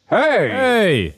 Hey! Hey!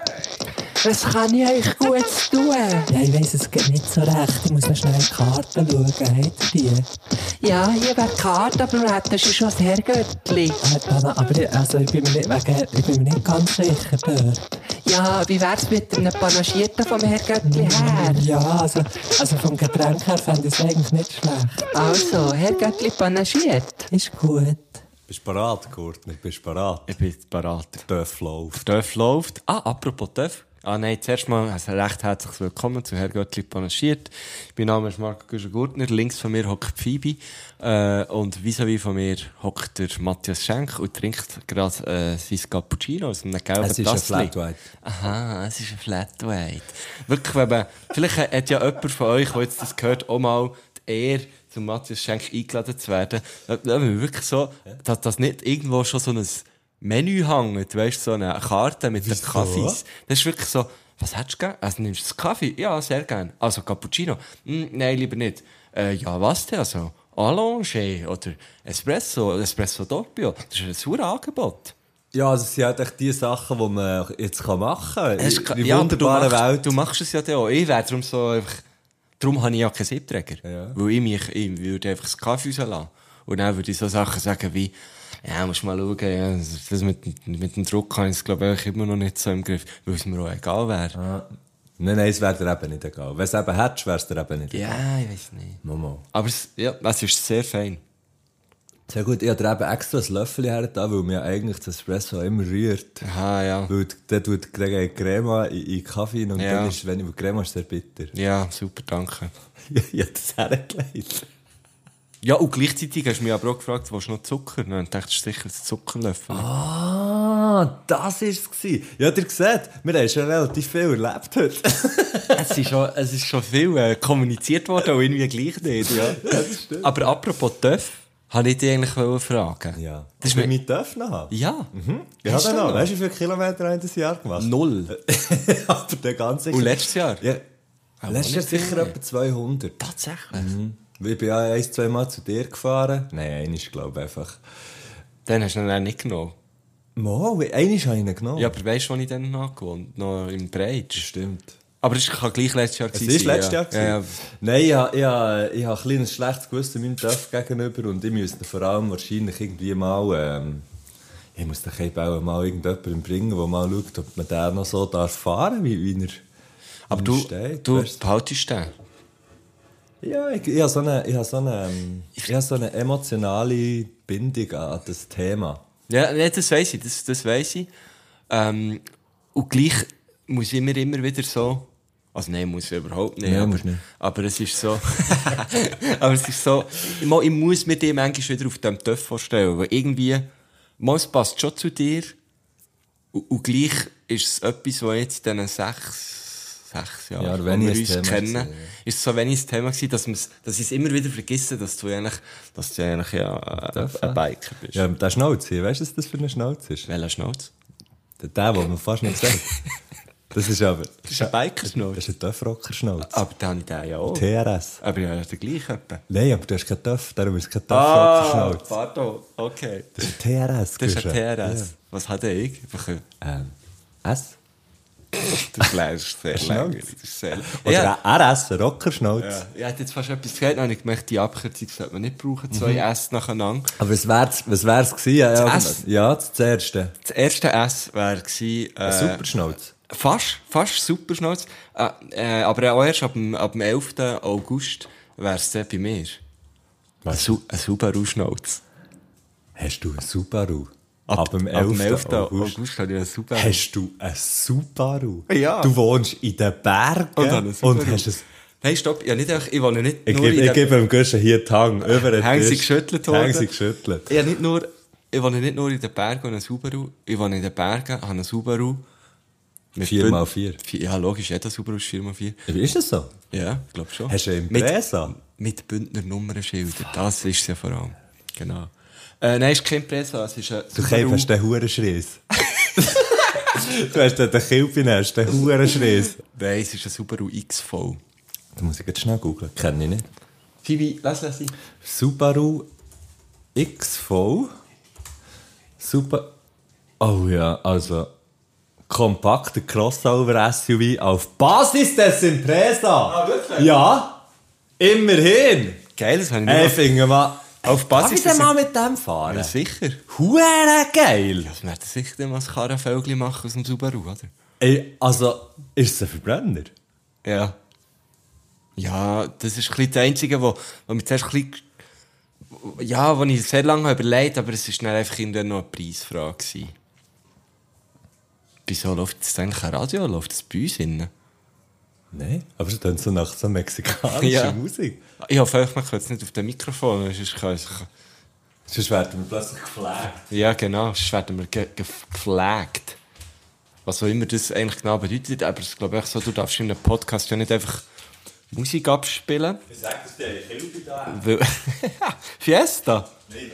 Was kann ich euch Gutes tun? Ja, ich weiss, es geht nicht so recht. Ich muss noch schnell in die Karten schauen. Habt ihr die? Ja, hier wäre die Karte, aber wir hätten schon das Herrgöttli. Aber ich bin mir nicht ganz sicher dort. Ja, wie wär's mit einem Panagierten vom Herrgöttli her? Ja, also vom Getränk her fände ich es eigentlich nicht schlecht. Also, Herrgöttli panagiert. Ist gut. Bist du bereit, Courtney? Bist du bereit? Ich bin bereit. Der Töff läuft. Der Töff läuft. Apropos Töff. Nein, zuerst mal recht herzlich willkommen zu Herr Göttli panaschiert. Mein Name ist Marco Güschen-Gurtner. Links von mir hockt Phoebe. Und vis-à-vis von mir hockt der Matthias Schenk und trinkt gerade sein Cappuccino aus einem gelben Tassli. Es ist ein Flat White. Aha, es ist ein Flat White. Wirklich, vielleicht hat ja jemand von euch, der jetzt das gehört, auch mal die Ehre, zum Matthias Schenk eingeladen zu werden. Wirklich so, dass das nicht irgendwo schon so ein Menü hängt, weißt du, so eine Karte mit den Kaffees. Das ist wirklich so, was hättest du gern? Also nimmst du das Kaffee? Ja, sehr gern. Also Cappuccino? Nein, lieber nicht. Ja, was denn? Also Allongé oder Espresso Doppio. Das ist ein super Angebot. Ja, also es sind halt echt die Sachen, die man jetzt machen kann. Die wunderbare Welt. Du machst es ja dann auch. Ich wäre darum so einfach... Darum habe ich ja keinen Siebträger. Ja. Weil ich würde einfach das Kaffee rauslassen. Und dann würde ich so Sachen sagen wie, ja, musst mal schauen, ja, das mit dem Druck habe ich es, glaube ich, immer noch nicht so im Griff, weil es mir auch egal wäre. Ah. Nein, es wäre dir eben nicht egal. Wenn es eben hättest, wäre es dir eben nicht egal. Ja, ich weiss nicht. Mama. Aber es ist sehr fein. Sehr gut, ich habe dir eben extra ein Löffel hergetan, weil mir eigentlich das Espresso immer rührt. Aha, ja. Weil der tut Crema in den Kaffee und dann ist, wenn ich Crema ist sehr bitter. Ja, super, danke. Ich habe das hergelegt. Ja, und gleichzeitig hast du mich aber auch gefragt, willst du noch Zucker? Dann dachte ich, sicher ein Zuckerlöffel. Ah, das war es. Ja, ihr seht, wir haben schon relativ viel erlebt heute. Es ist schon viel kommuniziert worden, auch irgendwie gleich nicht. Ja. Das stimmt. Aber apropos Töff, wollte ich dich eigentlich fragen. Ja. Das ist mit Töff noch? Ja. Mhm. Ja, hast du noch? Weißt du, wie viele Kilometer haben das Jahr gemacht? 0. Aber der ganze... Und letztes Jahr? Ja. Letztes Jahr sicher etwa 200. Tatsächlich? Mhm. Ich bin ja 1-2 Mal zu dir gefahren. Nein, einmal glaube ich einfach. Dann hast du ihn dann nicht genommen. Mal, einmal habe ich ihn genommen. Ja, aber weißt du, wo ich dann noch gewohnt? Noch im Breitsch. Stimmt. Aber es kann gleich letztes Jahr sein. Es war letztes Jahr. Ja. Nein, ich habe ein kleines schlechtes Gewissen meinem Töff gegenüber und ich müsste vor allem wahrscheinlich irgendwie mal... ich muss den eben mal irgendjemandem bringen, der mal schaut, ob man den noch so fahren darf, wie er aber du behaltest den? Ja, ich habe so eine emotionale Bindung an das Thema. Ja, das weiss ich. Das weiss ich. Und gleich muss ich mir immer wieder so... Also nein, muss ich überhaupt nicht. Nein, nicht. Aber es ist so... aber es ist so... Ich muss mir die manchmal wieder auf dem Töff vorstellen. Weil irgendwie... Es passt schon zu dir. Und gleich ist es etwas, was jetzt in diesen 6 Jahren, wenn wir uns Thema kennen, gewesen, ist so wenig das Thema gewesen, dass ich es immer wieder vergesse, dass du eigentlich ein Biker bist. Ja, der Schnauze, weißt du, was das für eine Schnauze ist? Welcher Schnauz? Der, den man fast nicht sagt. Das ist aber... Das ist ein Biker-Schnauz. Das ist ein Töffrocker-Schnauz. Aber den habe ich den ja auch. TRS. Aber ja, der gleiche. Nein, aber du hast keinen Töff, darum ist es kein Töffrocker-Schnauz. Pardon, okay. Das ist ein TRS. Das ist ein TRS. Ja. Was hat ich? S? Das ist sehr langweilig. Oder ein RS, ein Rockerschnauz. Ja. Ich hätte jetzt fast etwas gesagt, aber ich möchte die Abkürzung sollte man nicht brauchen, 2 S nacheinander. Aber was wär's gewesen? Ja, das erste. Das erste S wäre gewesen... Superschnauz. Fast Superschnauz. Aber auch erst ab dem 11. August wäre es bei mir. Ein Subaru-Schnauz. Hast du einen Subaru? Ab dem 11. August habe ich einen Subaru. Hast du einen Subaru? Ja. Du wohnst in den Bergen und hast es... Nein, stopp, ich wohne nicht Ich nur gebe dem Guschen hier die Hand über den Hängen sie Tisch. geschüttelt worden. Hängen sie geschüttelt. Ich wohne nicht nur in den Bergen und einen Subaru. Ich wohne in den Bergen, habe einen Subaru. 4x4. Ja, logisch, jeder Subaru ist 4x4. Wie ist das so? Ja, ich glaube schon. Hast du einen Impresa? Mit Bündner Nummernschilder. Das ist es ja vor allem. Genau. Nein, es ist kein Impresa, es ist ein Subaru. Du hast den Hurenschreiss. Du hast den Kilpin, den Hurenschreiss. Nein, es ist ein Subaru XV. Da muss ich jetzt schnell googeln. Kenne ich nicht. Phoebe, lass ich. Subaru XV. Oh ja, also... kompakter Crossover-SUV auf Basis des Impresa. Ah, wirklich? Ja, immerhin. Geil, das habe ich Ey, nicht finde mal... auf Darf Basis ich denn mal mit dem fahren? Ja, sicher. Huere geil. Das werden sicher mal ein Karrenvögel machen aus dem Subaru, oder? Ey, also, ist es ein Verbrenner? Ja. Ja, das ist ein bisschen das Einzige, wo mir zuerst ein bisschen... Ja, wo ich sehr lange überlegt habe, aber es war dann einfach irgendwann noch eine Preisfrage gewesen. Wieso läuft das eigentlich ein Radio? Läuft das bei uns innen? Nein, aber es klingt so nach so mexikanischer Ja. Musik. Ich hoffe, man hört es nicht auf dem Mikrofon, sonst kann ich... Sonst werden wir plötzlich geflaggt. Ja, genau, sonst werden wir geflaggt. Was auch immer das eigentlich genau bedeutet, aber es ist, glaube ich, so, du darfst in einem Podcast ja nicht einfach Musik abspielen. Ich sag es dir, ich helfe da. Weil... Fiesta? Nein.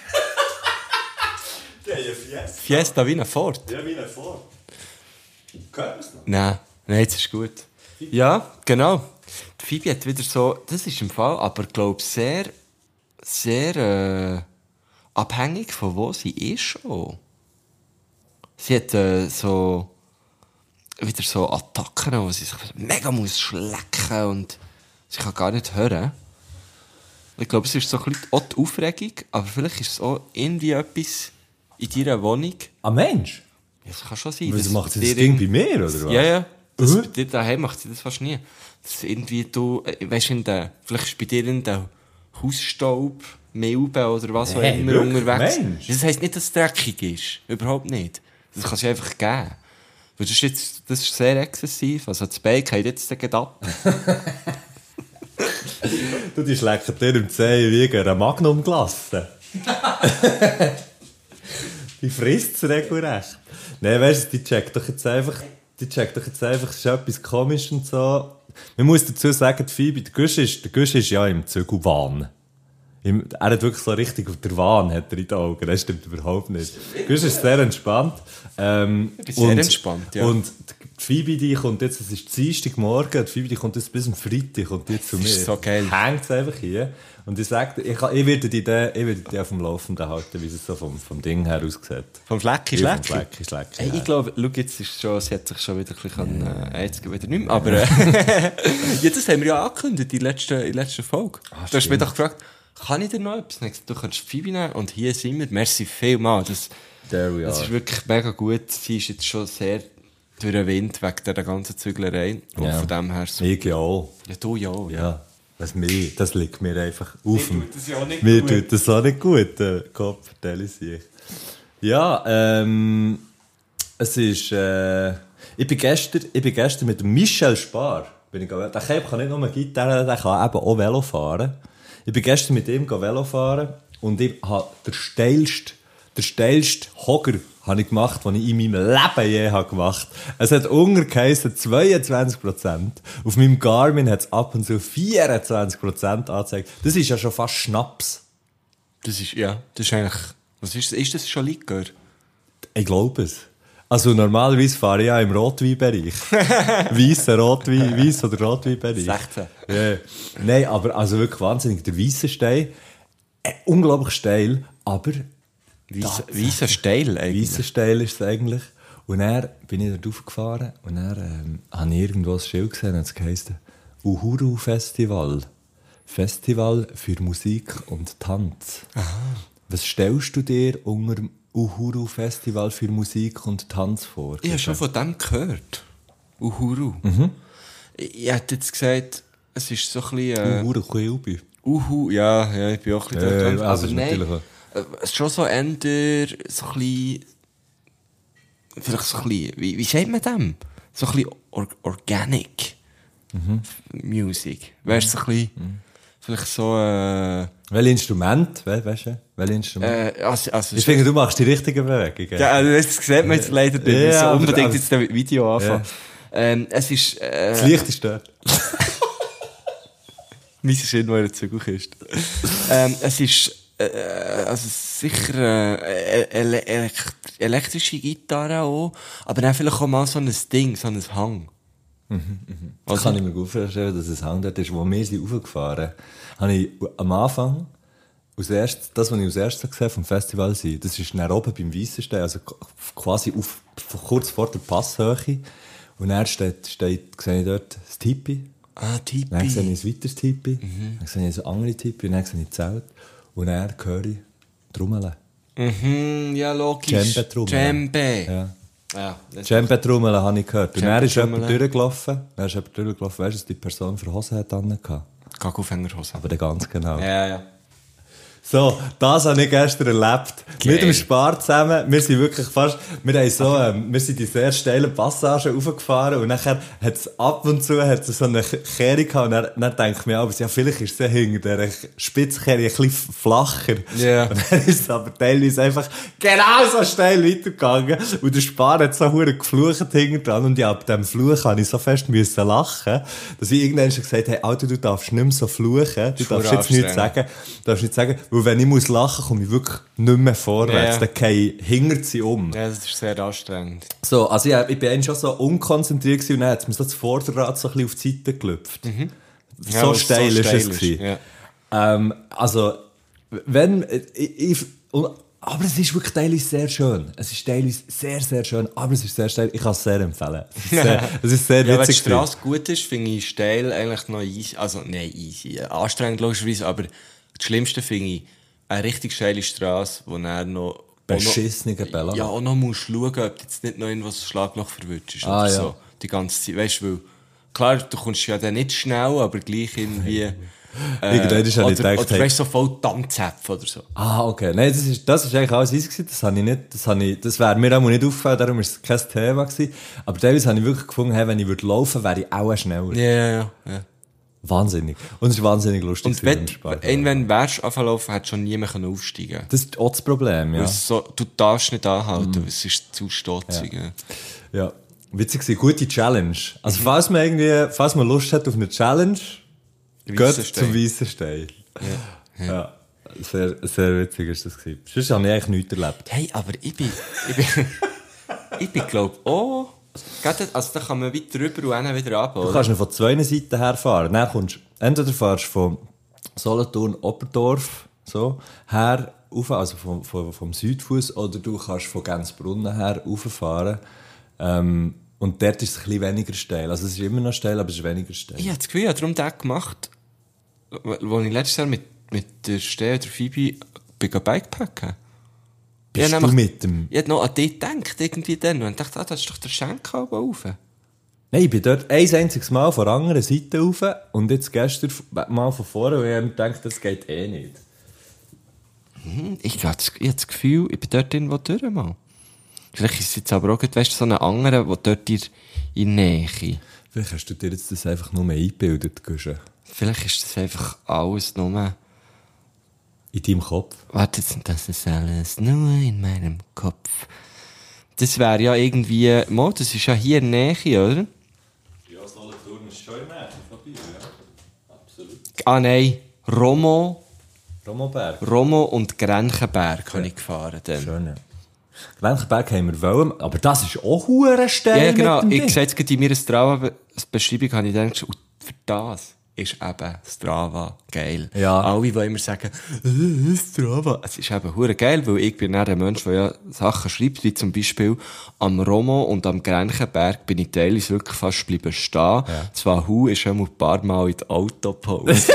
Der ist Fiesta. Fiesta wie ein Ford? Ja, wie ein Ford. Gehört man es noch? Nein, jetzt ist gut. Ja, genau. Die Phoebe hat wieder so, das ist im Fall, aber glaube sehr, sehr abhängig von wo sie ist auch. Sie hat so wieder so Attacken, wo sie sich mega muss schlecken und sie kann gar nicht hören. Ich glaube, es ist so ein bisschen auch die Aufregung, aber vielleicht ist es auch irgendwie etwas in deiner Wohnung. Ein Mensch? Ja, das kann schon sein. Wieso macht sie dir das Ding bei mir, oder was? Ja, ja. Das, bei dir daheim macht sie das fast nie. Das irgendwie du, weißt du, vielleicht ist bei dir in der Hausstaub, Milben oder was auch Hey, immer wirklich? unterwegs. Mensch? Das heisst nicht, dass es dreckig ist. Überhaupt nicht. Das kannst du einfach geben. Weil das ist sehr exzessiv. Also das Bein geht jetzt gerade ab. Du, die schlecken dir im Zeh wie eine Magnumglasse. Die frisst es regelrecht. Nein, weißt du, die checkt doch jetzt einfach, es ist etwas komisch und so. Man muss dazu sagen, die Phoebe, der Gusch ist ja im Zügelwahn. Er hat wirklich so richtig auf der Wahn hat er in den Augen. Das stimmt überhaupt nicht. Gusch ist sehr entspannt. Ich bin sehr entspannt, ja. Und die Phoebe, die kommt jetzt, es ist Dienstagmorgen, die Phoebe, die kommt jetzt bis am Freitag, kommt die zu mir. ist so geil. Hängt es einfach hier. Und ich sage, ich werde die auf dem Laufenden halten, wie es so vom Ding her aussieht. Vom Flecki, Ja, vom Schlecki. Flecki, Hey, ich glaube, schau, jetzt ist schon, sie hat sich schon wieder ein bisschen, jetzt wieder nicht mehr, aber, ja, das haben wir ja angekündigt in der letzten Folge. Du hast mich doch gefragt, kann ich dir noch etwas? Du kannst Phoebe nehmen und hier sind wir. Merci vielmals. There we Das are. ist wirklich mega gut. Sie ist jetzt schon sehr durch den Wind wegen dieser ganzen Züglerei. Und Ja. von dem her so. Ich ja auch. Ja, du ja. Ja. Das liegt mir einfach auf. Mir tut das ja auch nicht Mir gut. tut das auch nicht gut. Kopf, vertelle ich. Ja, es ist, ich bin gestern mit dem Michel Spar, der kann nicht nur Gitarre, der kann eben auch Velo fahren. Ich bin gestern mit ihm Velo fahren und ich habe den steilsten Hogger habe ich gemacht, den ich in meinem Leben je habe gemacht. Es hat geheissen 22%. Auf meinem Garmin hat es ab und zu 24% angezeigt. Das ist ja schon fast Schnaps. Das ist eigentlich, was ist das? Ist das schon Likör? Ich glaube es. Also normalerweise fahre ich ja im Rotweinbereich. Weiss oder Rotweinbereich. 16. Ja. Nein, aber also wirklich wahnsinnig. Der weisse Stein, unglaublich steil, aber Weißer Steil eigentlich. weisse Steil ist es eigentlich. Und dann bin ich da raufgefahren und dann habe ich irgendwo ein Schild gesehen und es heisst Uhuru Festival. Festival für Musik und Tanz. Aha. Was stellst du dir unter dem Uhuru Festival für Musik und Tanz vor? Ich habe schon von dem gehört. Uhuru. Ich hätte jetzt gesagt, es ist so ein bisschen... Uhuru Kilby. Ja, ich bin auch ein bisschen dort. also Aber ist nein, natürlich auch- es ist schon so eher so ein bisschen... Vielleicht so ein bisschen... Wie sagt man dem? So ein bisschen Organic Music. Weißt du, so ein bisschen... Vielleicht so... Welches Instrument? Weißt du? Welches Instrument? Also Ich finde, du machst die richtigen Bewegungen. ja, also das sieht man jetzt leider nicht. Ja, Ich muss aber- unbedingt aber- jetzt das Video anfangen. Es ist... Das Licht ist dort. Mein Sinn, wo er Zügelkiste. Es ist also sicher elektrische Gitarre auch, aber dann vielleicht auch mal so ein Ding, so ein Hang. Das kann ich mir gut vorstellen, dass es Hang dort ist. Wo wir sind raufgefahren, habe ich am Anfang das, was ich als erstes gesehen habe vom Festival sein, das ist dann oben beim Weissenstein, also quasi kurz vor der Passhöhe. Und dann sehe ich dort das Tipi. Ah, Tipi. Dann sehe ich ein weiteres Tipi. Dann sehe ich ein anderes Tipi. Und dann sehe ich Zelt. Und dann höre ich Trommeln. Ja, logisch. Djembe-Trommeln. Djembe. Ja. Djembe-Trommeln habe ich gehört. Und dann ist jemand Djembe-Trommeln. durchgelaufen. Weißt du, was die Person für Hosen hat angehabt? Gagoufhängerhose. Aber dann ganz genau. Ja. So, das habe ich gestern erlebt. Geil. Mit dem Spar zusammen. Wir sind wirklich fast, wir sind die sehr steilen Passagen raufgefahren und nachher hat es ab und zu so eine Kehrung gehabt und dann denke ich mir aber, ja, vielleicht ist es hinter dieser Spitzkehrung ein bisschen flacher. Ja. Und dann ist es aber teilweise einfach genau so steil weitergegangen und der Spar hat so verdammt geflucht hinten dran und ja, ab dem Fluch habe ich so fest müssen lachen, dass ich irgendwann schon gesagt habe, hey, Alter, du darfst nicht mehr so fluchen, du darfst jetzt nichts sagen, weil wenn ich muss lachen, komme ich wirklich nicht mehr vorwärts. Dann gehe ich hinter sie um. Ja, das ist sehr anstrengend. So, also ich bin schon so unkonzentriert gewesen und dann hat mir so das Vorderrad so ein bisschen auf die Seite gelüpft. Ja, So steil ist es gewesen. Ja. Also, aber es ist wirklich teilweise sehr schön. Es ist teilweise sehr, sehr schön, aber es ist sehr steil. Ich kann es sehr empfehlen. Es ist sehr Ja, wenn die witzig. Straße gut ist, finde ich steil eigentlich noch easy. Also, nein, easy. Anstrengend logischerweise, aber das Schlimmste finde ich eine richtig steile Straße, wo dann noch... Beschissene Bella. Ja, auch noch musst schauen, ob du jetzt nicht noch irgendwas Schlagloch verwünscht ist oder Ja. so. Die ganze Zeit. Weißt du, weil... Klar, du kommst ja dann nicht schnell, aber gleich irgendwie... Irgendwann ist ja nicht gedacht, oder weißt du, so voll Dampfzäpfe oder so. Okay. Nein, das ist eigentlich alles easy gewesen. Das wäre mir auch nicht aufgefallen, darum war es kein Thema gewesen. Aber teilweise habe ich wirklich gefunden, hey, wenn ich laufen würde, wäre ich auch schneller. Ja. Wahnsinnig. Und es ist wahnsinnig lustig. Und wenn wärst du anfangen, hättest schon nie mehr aufsteigen können. Das ist auch das Problem, ja. So, du darfst nicht anhalten, es ist zu stotzig. Ja. Witzig gewesen, gute Challenge. Also, falls man Lust hat auf eine Challenge, geht zum Weissenstein. Ja. Sehr, sehr witzig ist das gewesen. Sonst habe ich eigentlich nichts erlebt. Hey, aber ich bin glaube also da kann man weiter rüber und dann wieder runter, Du kannst nicht von zwei Seiten her fahren. Dann entweder fahrst du von Solothurn, Oberndorf, so, her, rauf, also vom Südfuss, oder du kannst von Gänzbrunnen her rauffahren. Und dort ist es ein bisschen weniger steil. Also es ist immer noch steil, aber es ist weniger steil. Ich habe das Gefühl, ich habe darum den gemacht, wo ich letztes Jahr mit der Steh oder Phoebe Bikepacken. Bist du mit dem? Ich hätte noch an dich gedacht, irgendwie dann. Und dachte, das ist doch der Schenkel rauf. Nein, ich bin dort ein einziges Mal von der anderen Seite rauf und jetzt gestern mal von vorne, weil ich mir gedacht, das geht eh nicht. Ich habe das Gefühl, ich bin dort irgendwo durch mal. Vielleicht ist es jetzt aber auch, weißt du, so einen anderen, der dort in Nähe. Vielleicht hast du dir jetzt das einfach nur eingebildet, Guschen. Vielleicht ist das einfach alles nur... In deinem Kopf? Warte, das ist alles nur in meinem Kopf. Das wäre ja irgendwie... das ist ja hier in der Nähe, oder? Ja, Solothurn ist schon in der Nähe von dir, ja. Absolut. Ah nein, Romoberg. Romo und Grenchenberg habe ich gefahren. Dann. Schön, ja. Grenchenberg haben wir wollen, aber das ist auch hure steil. Ja, genau. Ich sehe jetzt gerade in meiner Strava-Beschreibung, habe ich gedacht, für das ist eben Strava geil. Ja. Alle, die immer sagen, Strava. Es ist eben hure geil, weil ich bin dann ein Mensch, der ja Sachen schreibt, wie zum Beispiel am Romo und am Grenchenberg bin ich teilweise wirklich fast bleiben stehen. Ja. Zwar ist schon ein paar Mal in die Autopause.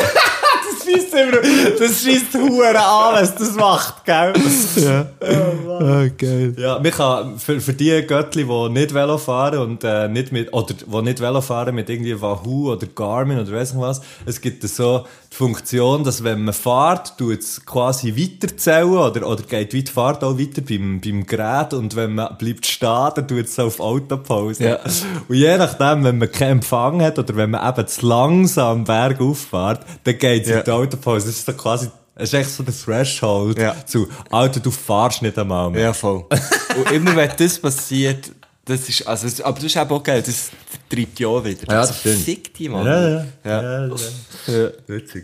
Das scheisst hure an, was das macht, gell? Ja. Oh, geil. Ja, man kann für die Göttli, die nicht Velo fahren und nicht mit, oder die nicht Velo fahren mit irgendwie Wahoo oder Garmin oder weiss nicht was, es gibt so die Funktion, dass wenn man fährt, tut es quasi weiterzählen oder geht die Fahrt auch weiter beim Gerät und wenn man bleibt stehen, dann tut es so auf Autopause. Ja. Und je nachdem, wenn man keinen Empfang hat oder wenn man eben zu langsam Berg auffährt, dann geht es in die Autopause. Das ist so quasi, es ist echt so der Threshold zu, Alter, du fahrst nicht einmal mehr. Ja, voll. Und immer wenn das passiert, das ist, also, aber das ist eben auch geil, das treibt ja auch wieder. Ja, das stimmt. Fick die, Mann. Ja. Witzig.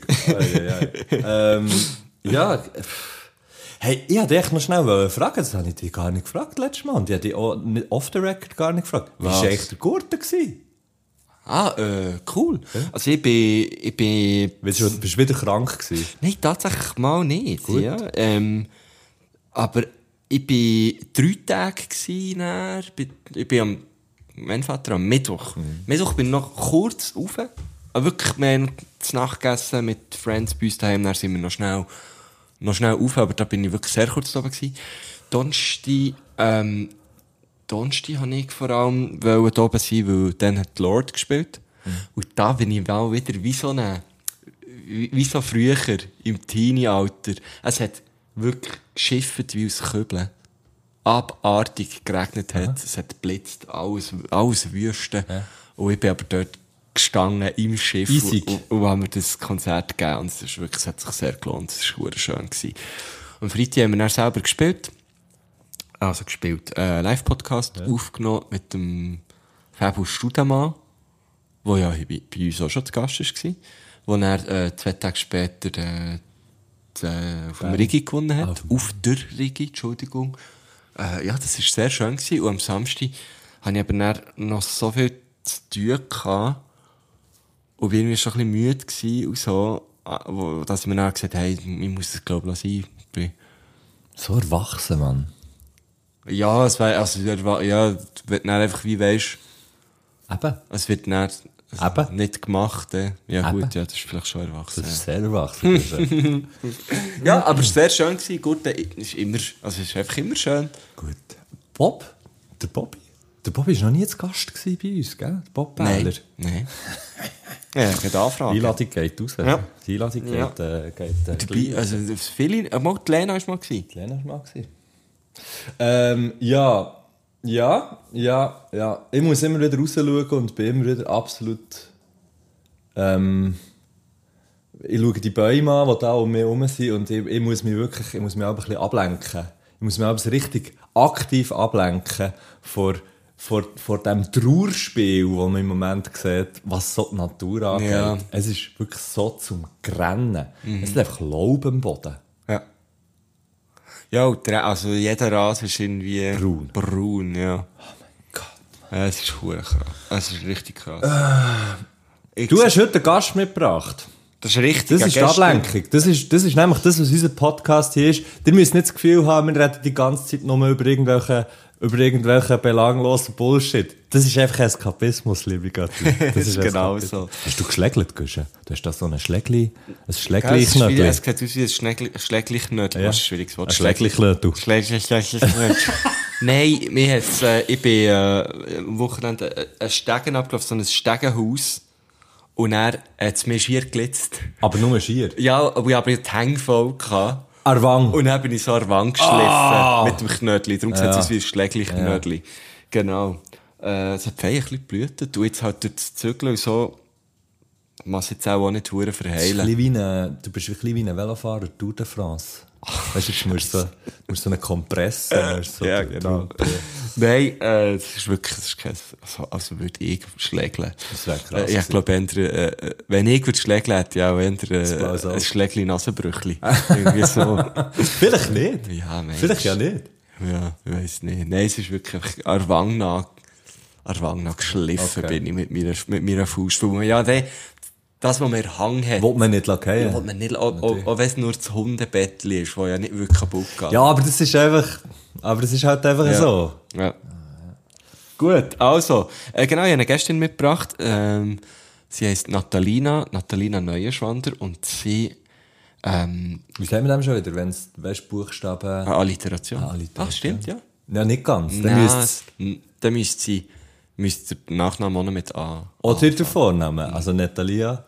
Ja. Hey, ich wollte dich noch schnell fragen, das habe ich dich gar nicht gefragt letztes Mal. Und ich habe dich auch off the record gar nicht gefragt. Wie war eigentlich der Gurten? Cool. Ja. Also ich bin... Bist du wieder krank gewesen? Nein, tatsächlich mal nicht. Gut. Ja. Aber ich bin 3 Tage gewesen, ich bin mein Vater am Mittwoch. Mittwoch bin ich noch kurz rauf. Aber wirklich, wir haben zu Nacht gegessen mit Friends bei uns daheim, dann sind wir noch schnell rauf, aber da bin ich wirklich sehr kurz oben gewesen. Donnerstag habe ich vor allem oben sein, weil dann hat Lord gespielt. Und da bin ich auch wieder wie so früher im Teenie-Alter. Es hat wirklich geschifft wie aus Kübeln. Abartig geregnet hat. Es hat blitzt, alles Wüste. Ja. Und ich bin aber dort gestanden im Schiff und haben mir das Konzert gegeben. Und es hat sich sehr gelohnt. Es war schön gewesen. Und Freitag haben wir dann selber gespielt. Live-Podcast aufgenommen mit dem Fabus Studemann, der ja bei uns auch schon zu Gast war, wo er 2 Tage später auf dem Rigi gewonnen hat. Auf der Rigi, Entschuldigung. Ja, das war sehr schön gewesen. Und am Samstag hatte ich aber dann noch so viel zu tun gehabt und bin irgendwie schon ein bisschen müde gewesen und so, dass ich mir dann gesagt habe, hey, ich muss es, glaube ich, sein. So erwachsen, Mann. Ja, es war, also, ja, wird dann einfach, wie weisst, eben. Es wird dann nicht gemacht, Ja, eben. Gut, ja, das ist vielleicht schon erwachsen. Das ist sehr erwachsen. Ja, aber es war sehr schön gewesen. Gut, es ist einfach immer schön. Gut. Der Bobby war noch nie zu Gast bei uns, gell? Der Bob Bähler. Nein. Ja, ich kann anfragen. Die Einladung geht raus. Ja. Die Einladung geht dabei, also, viele, die Lena war mal gewesen. Die Lena war mal gewesen. Ja. Ich muss immer wieder rausschauen und bin immer wieder absolut... ich schaue die Bäume an, die da um mich herum sind und ich muss mich auch ein bisschen ablenken. Ich muss mich auch richtig aktiv ablenken vor dem Trauerspiel, das man im Moment sieht, was so die Natur angeht. Ja. Es ist wirklich so zum Grennen. Es ist einfach Laub am Boden. Ja. Ja, also jeder Rasen ist irgendwie... Braun, ja. Oh mein Gott. Ja, es ist verdammt krass. Es ist richtig krass. Du hast heute einen Gast mitgebracht. Das ist richtig. Das ist die Ablenkung. Das ist nämlich das, was unser Podcast hier ist. Ihr müsst nicht das Gefühl haben, wir reden die ganze Zeit nur über irgendwelche belanglosen Bullshit. Das ist einfach Eskapismus, liebe Götter. Das ist genau so. Hast du geschlägelt, Guschen? Du hast da so ein Schlägli-Knödel. Es sieht aus wie ein Schlägli-Knödel. Ja. Das ist ein schwieriges Wort. Ein Schlägli-Knödel. Nein, ich bin am Wochenende ein Stegen abgelaufen, so ein Stegenhaus. Und er hat es mir schier gelitzt. Aber nur schier? Ja, aber ich hatte die Hänge voll. An Wang? Und dann bin ich so an Wang geschliffen mit dem Knödel. Darum sieht es aus wie ein Schlägli-Knödel. Ja. Genau. Es hat ein bisschen geblutet. Und jetzt halt durch das Zügeln und so, muss es jetzt auch nicht verdammt verheilen. Du bist ein bisschen wie ein Velofahrer, Tour de France. Weißt du, du musst so einen Kompressor. So ja, genau. Nein, das ist wirklich, also würde ich schlägeln. Das wäre krass. Ich glaube, wenn ich würde schlägeln, hätte ich auch ein Schlägli-Nasenbrüchli. Irgendwie so. Vielleicht nicht. Ja, nein. Vielleicht ja nicht. Ja, ich weiss nicht. Nein, es ist wirklich an Wang geschliffen bin ich mit meiner Faust. Ja, das, was mir Hang hat. Will man nicht lassen. Will man nicht, auch wenn es nur das Hundebettchen ist, das ja nicht wirklich kaputt geht. Ja, aber das ist halt einfach so. Ja. Gut, also, genau, ich habe eine Gästin mitgebracht. Sie heisst Natalina Neuenschwander und sie, wie sagen wir dem schon wieder, wenn es, Buchstaben... Alliteration. Alliteration. Ach, stimmt, ja. Ja, nicht ganz. Dann müsste der Nachname auch noch mit A. Oder der Vorname, also Natalina.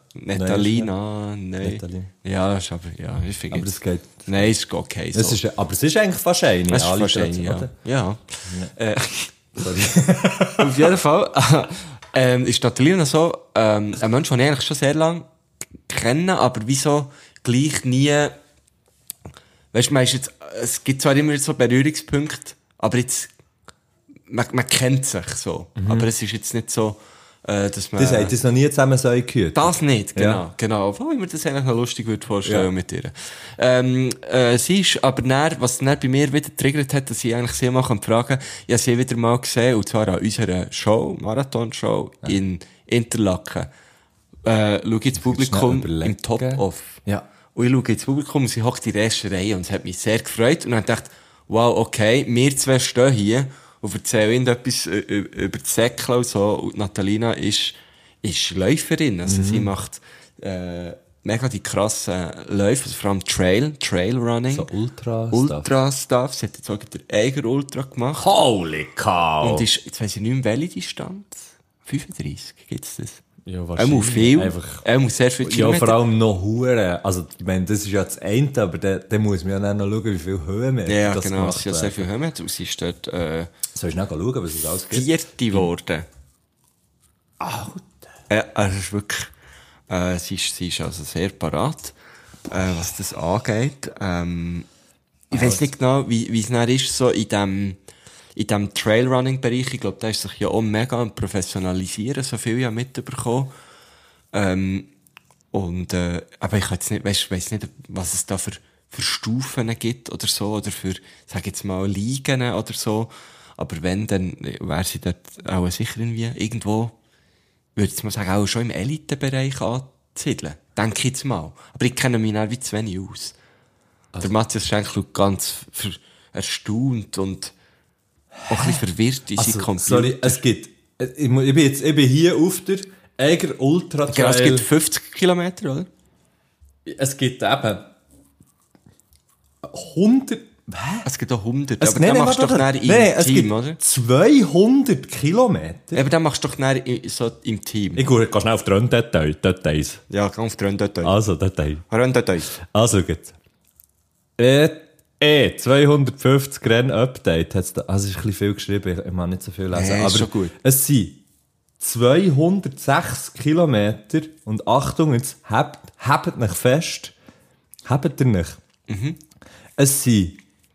Nein. Ja, ist aber, ja, ich finde. Aber das geht. Nein, ist okay. So. Aber es ist eigentlich fast eine. Es ist fast eine, ja. Oder? Ja. Sorry. Auf jeden Fall ist Natalina so ein Mensch, den ich eigentlich schon sehr lange kenne, aber wieso gleich nie. Weißt du, es gibt zwar immer so Berührungspunkte, aber jetzt. Man kennt sich so. Aber es ist jetzt nicht so, dass man... Das hat das noch nie zusammen so gehört. Das nicht, genau. Ja. Genau. Obwohl ich mir das eigentlich noch lustig würde vorstellen mit ihr. Sie ist aber dann, was dann bei mir wieder triggert hat, dass ich eigentlich sie mal fragen kann, ich habe sie wieder mal gesehen, und zwar an unserer Show, Marathon-Show, in Interlaken, schaue ich ins Publikum im Top-Off. Ja. Und ich schaue ins Publikum und sie hockt in der ersten Reihe und es hat mich sehr gefreut. Und dann dachte ich, wow, okay, wir zwei stehen hier und erzählen irgendetwas über das Säckle und so. Und Natalina ist Läuferin. Also sie macht mega die krassen Läufe, also vor allem Trailrunning. So Ultra-Stuff. Sie hat jetzt auch den eigenen Ultra gemacht. Holy cow! Und ist, jetzt weiss ich nicht mehr, welche Distanz. 35, gibt's das? Ja, Er muss viel. Einfach, Er muss sehr viel ja, Kilometer. vor allem noch Huren. Also, ich meine, das ist ja das eine, aber dann muss man ja dann noch schauen, wie viel Höhenmeter Ja, das genau. gemacht Es ist ja sehr viel Höhenmeter. Und sie ist dort, Soll ich noch schauen, was es alles gibt? Vierte geworden. Alter. Also es ist wirklich, sie ist also sehr parat, was das angeht. Ich weiss nicht genau, wie es dann ist, so in dem Trailrunning-Bereich. Ich glaube, da ist sich ja auch mega am Professionalisieren, so viel ja mitbekommen. Aber ich jetzt nicht, weiss nicht, was es da für Stufen gibt oder so, oder für, sag jetzt mal, Ligen oder so. Aber wenn, dann wäre sie dort auch sicher irgendwie irgendwo, würde ich mal sagen, auch schon im Elitebereich anzusiedeln. Denke ich jetzt mal. Aber ich kenne mich dann wie zu wenig aus. Also, der Matthias Schenk schaut ganz erstaunt und auch ein bisschen verwirrt in seinem Computer. Sorry, es gibt, ich bin hier auf der Eiger Ultra Trail. Genau, es gibt 50 Kilometer, oder? Es gibt eben 100, Es gibt auch 100, es, aber dann machst du doch nachher im Team, oder? 200 Kilometer. Aber dann machst du doch nachher so im Team. Ich gehe schnell auf die Renndetails. Ja, ganz auf die Renndetails. Also, Detail. Renndetails. Also, gut. 250 Renn-Update. Also, es ist ein bisschen viel geschrieben, ich mag nicht so viel lesen. Nee, ist aber schon gut. Es sind 206 Kilometer und Achtung, jetzt habt euch fest. Habt ihr nicht. Es sind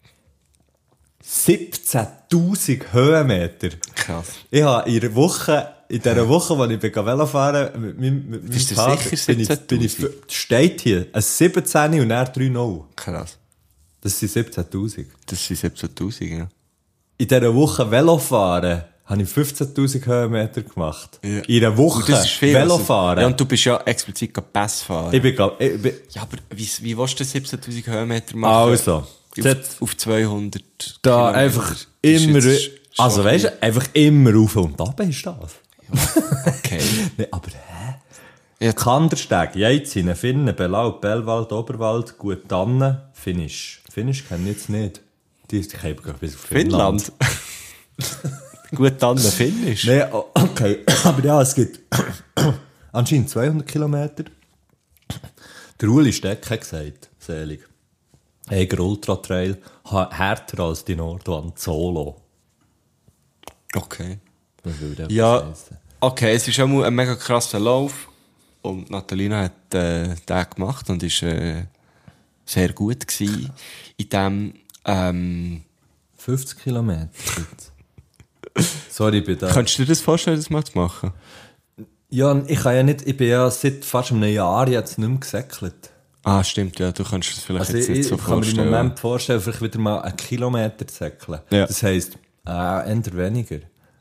17.000 Höhenmeter. Krass. Ich habe in dieser Woche, wo ich Velofahren mit meinem Bist du Vater, sicher bin ich, steht hier, ein 17 und dann 3-0. Krass. Das sind 17.000. Das sind 17.000, ja. In dieser Woche Velofahren habe ich 15.000 Höhenmeter gemacht. Ja. In einer Woche Und das ist viel. Velofahren. Also, ja, und du bist ja explizit Pass fahren. Ich bin, Ja, aber wie willst du 17.000 Höhenmeter machen? also, Auf 200 da Kilometer. einfach Ist immer, jetzt schon also ein weißt du, einfach immer rauf und runter ist das. Okay. Nee, aber Ja. Kandersteg, Jeizinen, Finnen, Belau, Bellwald, Oberwald, Gut Tannen, Finish. Finish kenne ich jetzt nicht. Die kämen bis auf Finnland. Gut, dann der Finish. Nee, okay. Aber ja, es gibt anscheinend 200 Kilometer. Der Uli Steck hat gesagt, selig. Eiger Ultra Trail, härter als die Nordwand Solo. Okay. Das würde Ja, etwas heissen. okay, es ist auch mal ein mega krasser Lauf. Und Natalina hat den gemacht und ist sehr gut gewesen. In dem, 50 Kilometer. Sorry, bitte. Könntest du dir das vorstellen, das mal zu machen? Ja, ich bin ja seit fast einem Jahr jetzt nicht mehr gesäckelt. Ah, stimmt, ja, du kannst es vielleicht Also jetzt nicht so ich kann mir vorstellen. im Moment vorstellen, vielleicht wieder mal einen Kilometer zu säckeln. Ja. Das heisst, eher weniger.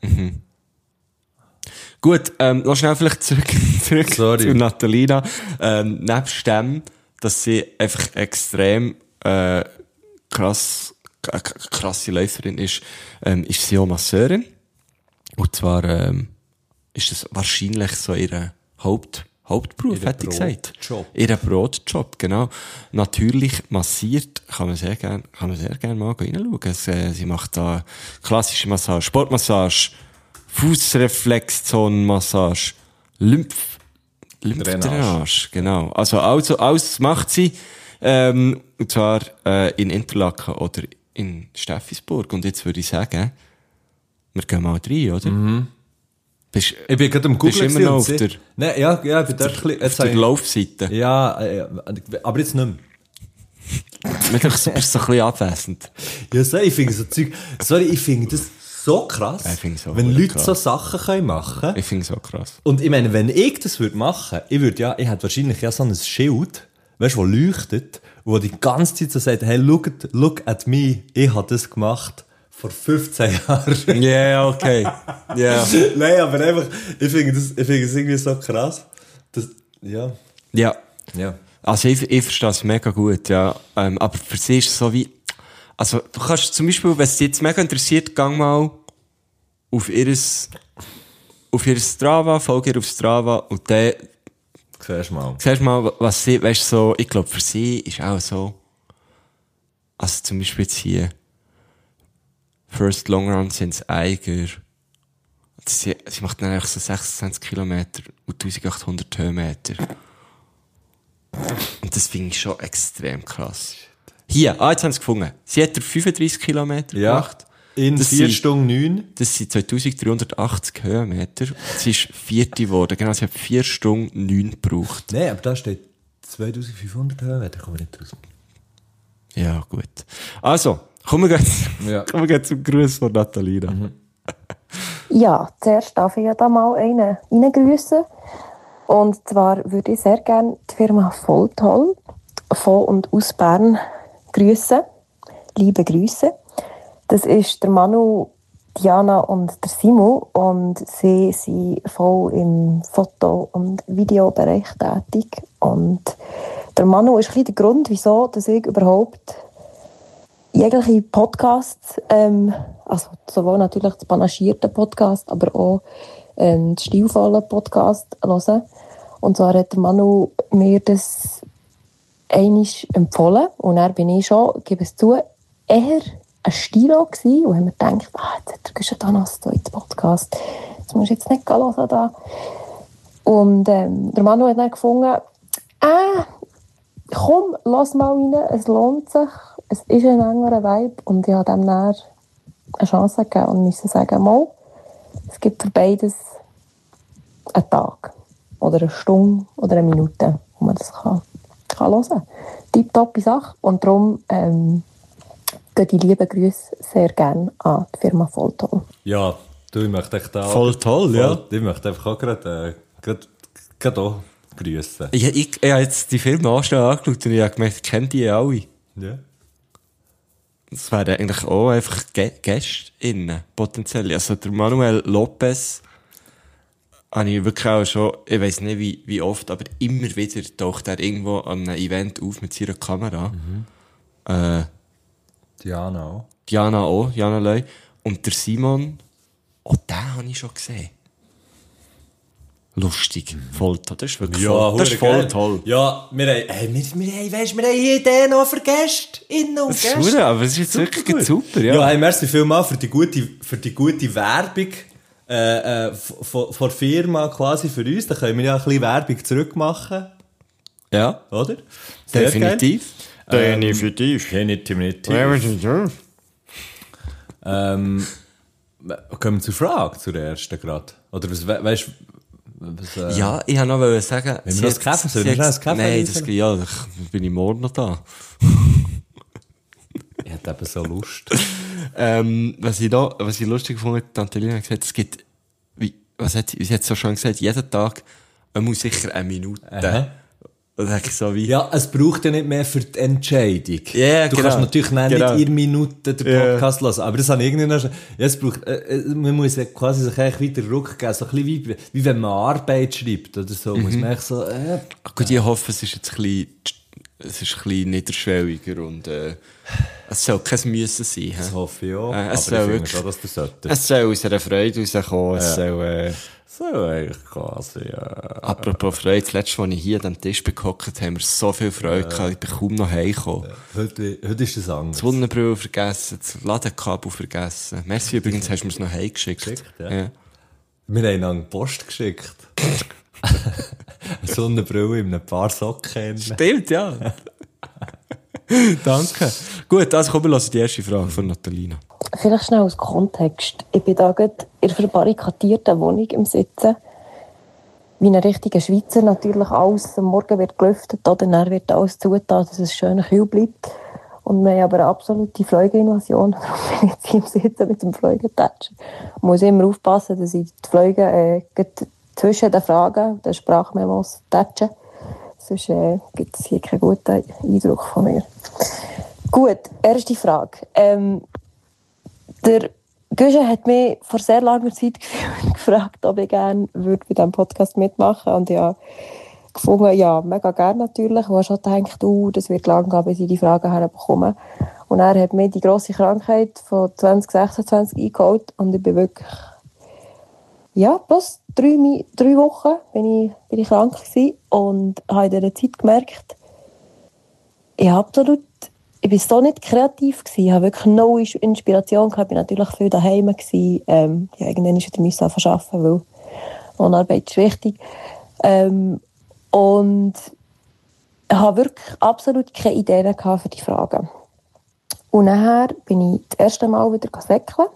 Gut, noch schnell vielleicht zurück Sorry. zu Natalina. Nebst dem, dass sie einfach extrem krasse Läuferin ist sie auch Masseurin. Und zwar ist das wahrscheinlich so ihr Hauptberuf, Ihr hätte ich gesagt. Brotjob. Ihr Brotjob, genau. Natürlich massiert, kann man sehr gerne mal reinschauen. Sie macht da klassische Massage, Sportmassage, Fußreflexzonenmassage, Lymphdrainage, genau. Also alles macht sie, und zwar in Interlaken oder in Steffisburg. Und jetzt würde ich sagen, wir gehen mal rein, oder? Ich bin gerade am Bist Googlen. immer noch auf der- Nein, ja, ich bin dort ein Auf der Laufseite. Ja, aber jetzt nicht mehr. Du bist so ein bisschen abwesend. Ja, so, ich finde so Zeug, sorry, ich finde das so krass, Ich finde es auch wenn verdammt Leute krass. so Sachen können machen. Ich finde es so krass. Und ich meine, wenn ich das würde machen, ich hätte wahrscheinlich ja so ein Schild, weißt du, das leuchtet, wo die ganze Zeit so sagt, hey, look at me, ich habe das gemacht, vor 15 Jahren. Ja, yeah, okay. Yeah. Nein, aber einfach, ich finde es irgendwie so krass. Das, ja. Ja. Ja. Also ich verstehe es mega gut, ja. Aber für sie ist es so wie... Also du kannst zum Beispiel, wenn es dich jetzt mega interessiert, gang mal auf ihr Strava, folge ihr auf Strava und dann Siehst mal. siehst mal, was sie, weißt du, so, ich glaube für sie ist auch so, also zum Beispiel jetzt hier, First Long Run since Eiger, sie macht dann eigentlich so 26 Kilometer und 1800 Höhenmeter. Und das finde ich schon extrem krass. Hier, jetzt haben sie es gefunden. Sie hat 35 Kilometer gemacht. In Das 4 sind- Stunden 9. Das sind 2380 Höhenmeter. Sie ist Vierte geworden. Genau, sie hat 4 Stunden 9 gebraucht. Nein, aber da steht 2500 Höhenmeter, kommen wir nicht raus. Ja, gut. Also, kommen wir jetzt, Ja. kommen wir jetzt zum Gruß von Natalina. Ja, zuerst darf ich ja da mal einen reingrüssen. Und zwar würde ich sehr gerne die Firma Volltoll von und aus Bern grüßen. Liebe Grüße. Das ist der Manu, Diana und der Simon. Und sie sind voll im Foto- und Videobereich tätig. Und der Manu ist ein bisschen der Grund, wieso dass ich überhaupt jegliche Podcasts, also sowohl natürlich das panaschierte Podcast, aber auch den stilvollen Podcast hören. Und zwar hat der Manu mir das einmal empfohlen. Und dann bin ich schon, ich gebe es zu, eher ein Stilo gewesen. Und haben mir gedacht, jetzt hat der Guschetanas da ins Podcast. Das musst du jetzt nicht hören da. Und der Manu hat dann gefunden, komm, lass mal rein, es lohnt sich. Es ist ein anderer Vibe. Und ich habe dem dann eine Chance gegeben und musste sagen, mal, es gibt für beides einen Tag oder eine Stunde oder eine Minute, wo man das kann hören. Tipptoppe Sache. Und darum gehen die lieben Grüße sehr gerne an die Firma Volltoll. Ja, du, ich möchte echt da... Voll toll, ja. Ich möchte einfach auch gerade auch grüssen. Ich habe jetzt die Filme auch schon angeschaut und ich habe gemerkt, ich kenne die alle. Ja. Das wären eigentlich auch einfach GästInnen, potenziell. Also der Manuel Lopez habe ich wirklich auch schon, ich weiss nicht wie oft, aber immer wieder taucht er irgendwo an einem Event auf mit seiner Kamera. Diana auch. Diana Leu. Und der Simon, den habe ich schon gesehen. Lustig. Voll toll. Das ist wirklich voll, das ist voll geil. toll. Ja, wir haben hier Ideen noch für GästInnen und Das ist Gäste. gut, aber es ist jetzt wirklich super, ja. Ja, hey, merci vielmals für die gute Werbung von der Firma quasi für uns. Da können wir ja ein bisschen Werbung zurückmachen, Ja, oder? Sehr definitiv. geil. Definitiv. Kommen wir zur Frage, zur ersten gerade. Oder was, weißt du, Ja, ich wollte noch sagen... Wenn wir noch das Kaffee, sollen wir noch das Kaffee Nein, reissen? ja, bin ich morgen noch da. ich hätte eben so Lust. Was ich lustig fand, hat Antelina gesagt, es gibt, sie hat so schon gesagt, jeden Tag, man muss sicher eine Minute. Aha. Und dann so wie... Ja, es braucht ja nicht mehr für die Entscheidung. Ja, du genau. kannst natürlich nicht in Minuten den Ja. Podcast hören, aber das habe ich irgendwie noch schon... Ja, es braucht, man muss ja quasi sich eigentlich wieder Ruck geben, so ein bisschen wie wenn man Arbeit schreibt oder so, muss man eigentlich so... Gut, ich hoffe, es ist jetzt ein bisschen niederschwelliger und es soll kein Müssen sein. Das hoffe ich auch, Es aber ich soll finde wirklich- schon, dass das sollte. Es soll aus einer Freude rauskommen. Es soll, So eigentlich quasi, ja. apropos Freude, das letzte Mal, als ich hier an den Tisch gehockt haben wir so viel Freude gehabt, ich bin kaum noch heimgekommen. Heute ist es anders. Das Sonnenbrille vergessen, das Ladekabel vergessen. Merci übrigens, hast du mir es noch heimgeschickt. Geschickt, ja. Ja. Wir haben eine Post geschickt. Eine Sonnenbrille in ein paar Socken. Stimmt, ja. Danke. Gut, also kommen wir die erste Frage von Natalina. Vielleicht schnell aus Kontext. Ich bin da gerade in einer verbarrikadierten Wohnung im Sitzen. Wie ein richtiger Schweizer natürlich alles. Am Morgen wird gelüftet, oder? Dann wird alles zugetan, dass es schön kühl bleibt. Und wir haben aber eine absolute Fleugeninvasion. Darum bin ich jetzt hier im Sitzen mit dem Fleugentätscher. Ich muss immer aufpassen, dass ich die Fleugen zwischen den Fragen, den Sprachmemos, tätsche. Sonst gibt es hier keinen guten Eindruck von mir. Gut, erste Frage. Der Guschen hat mich vor sehr langer Zeit gefragt, ob ich gerne bei diesem Podcast mitmachen würde. Und ja, gefunden, ja, mega gerne natürlich. Und ich habe schon gedacht, das wird lang gehen, bis ich die Fragen herbekomme. Und er hat mir die grosse Krankheit von 2026 eingeholt. Und ich bin wirklich, ja, plus 3 Wochen bin ich krank gewesen. Und habe in dieser Zeit gemerkt, ich bin so nicht kreativ gewesen. Ich habe wirklich no Inspiration gehabt. Ich war natürlich viel daheim gewesen. Ja, irgendwann musste ich wieder arbeiten, weil Lohnarbeit ist wichtig. Und ich habe wirklich absolut keine Ideen gehabt für die Fragen. Und nachher bin ich das erste Mal wieder säckeln.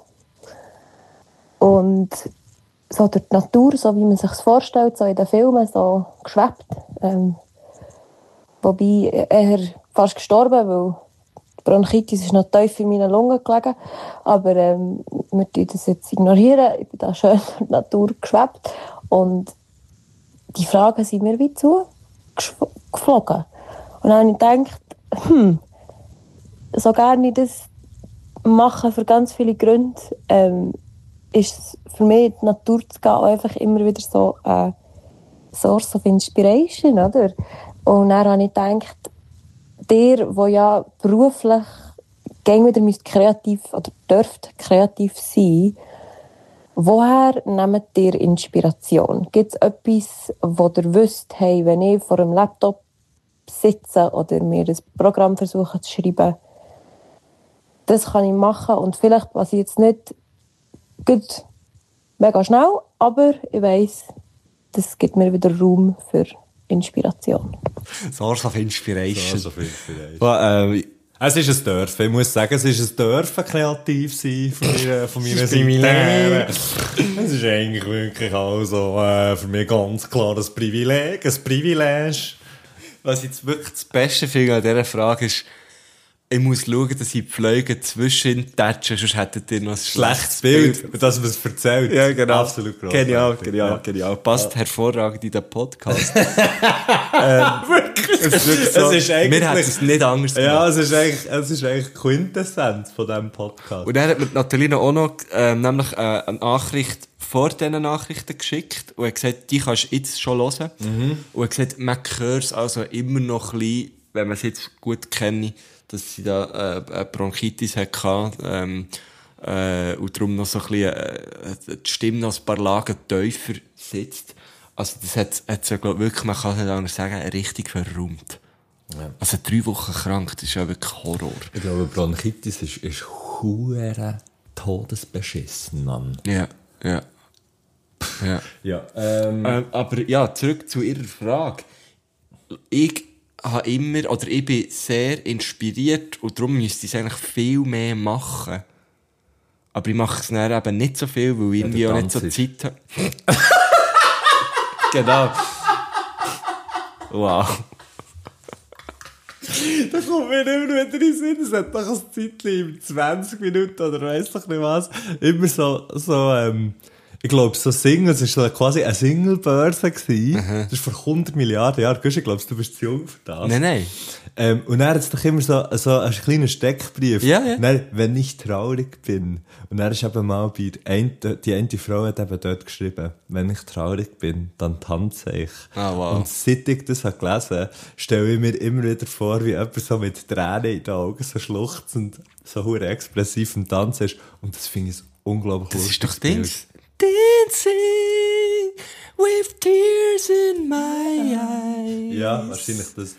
Und so durch die Natur, so wie man sich es vorstellt, so in den Filmen, so geschwebt. Wobei eher fast gestorben, weil die Bronchitis ist noch tief in meinen Lungen gelegen. Aber wir tun das jetzt ignorieren. Ich bin da schön durch die Natur geschwebt. Und die Fragen sind mir wie zugeflogen. Und dann habe ich gedacht, so gerne ich das mache für ganz viele Gründe, ist es für mich in die Natur zu gehen auch einfach immer wieder so eine Source of Inspiration, oder? Und dann habe ich gedacht, der ja beruflich wieder kreativ oder dürft kreativ sein, woher nehmt ihr Inspiration? Gibt es etwas, wo ihr wisst, hey, wenn ich vor einem Laptop sitze oder mir ein Programm versuche zu schreiben, das kann ich machen und vielleicht passiert es nicht gut mega schnell, aber ich weiss, das gibt mir wieder Raum für Inspiration. Source of Inspiration. Source of Inspiration. Es ist ein Dörfchen. Ich muss sagen, es ist ein Dörfchen kreativ sein von meiner Seite. Es ist eigentlich wirklich also für mich ganz klar ein Privileg. Ein Privileg. Was ich jetzt wirklich das Beste finde an dieser Frage ist, ich muss schauen, dass ich die Pflege zwischen tätschen, sonst hättet ihr noch ein schlechtes Bild, dass man es erzählt. Ja, genau. Absolut großartig. Genial. Passt hervorragend in den Podcast. Wirklich? Es ist so, wir hätten es nicht anders gemacht. Ja, es ist eigentlich Quintessenz von diesem Podcast. Und dann hat mir Natalina auch noch nämlich eine Nachricht vor diesen Nachrichten geschickt und hat gesagt, die kannst du jetzt schon hören. Und hat gesagt, man hört es also immer noch ein bisschen, wenn man es jetzt gut kennt, dass sie da Bronchitis hatte und darum noch so ein bisschen die Stimme noch ein paar Lagen tiefer sitzt. Also das hat sie, glaube wirklich, man kann es nicht anders sagen, richtig verräumt. Ja. Also 3 Wochen krank, das ist ja wirklich Horror. Ich glaube, Bronchitis ist hure todesbeschissen, Mann. Ja. Aber ja, zurück zu Ihrer Frage. Ich bin sehr inspiriert und darum müsste ich es eigentlich viel mehr machen. Aber ich mache es dann eben nicht so viel, weil ich irgendwie auch nicht so Zeit habe. Genau. Wow. Das kommt mir immer wieder in den Sinn. Es hat doch ein Zeitchen, 20 Minuten oder weiss doch nicht was, immer so ich glaube, so Singles, es war quasi eine Single-Börse gewesen. Das war vor 100 Milliarden Jahren. Ich glaube, du bist zu jung für das. Nein. Und dann hat es doch immer so einen kleinen Steckbrief. Ja. Dann, wenn ich traurig bin. Und dann ist eben mal die eine Frau hat eben dort geschrieben, wenn ich traurig bin, dann tanze ich. Ah, wow. Und seit ich das habe gelesen, stelle ich mir immer wieder vor, wie jemand so mit Tränen in den Augen so schluchzend, so hure expressiv am Tanzen ist. Und das finde ich unglaublich Das lustig. ist doch Dings. Dancing with tears in my eyes. Ja, wahrscheinlich das.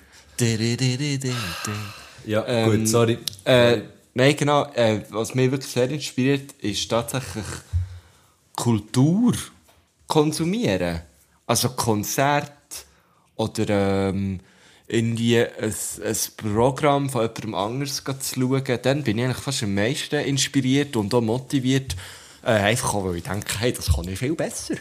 Ja, gut, sorry. Nein, genau. Was mich wirklich sehr inspiriert, ist tatsächlich Kultur konsumieren. Also Konzert oder irgendwie ein Programm von jemandem anderes zu schauen. Dann bin ich eigentlich fast am meisten inspiriert und auch motiviert. Einfach auch, weil ich denke, hey, das kann ich viel besser.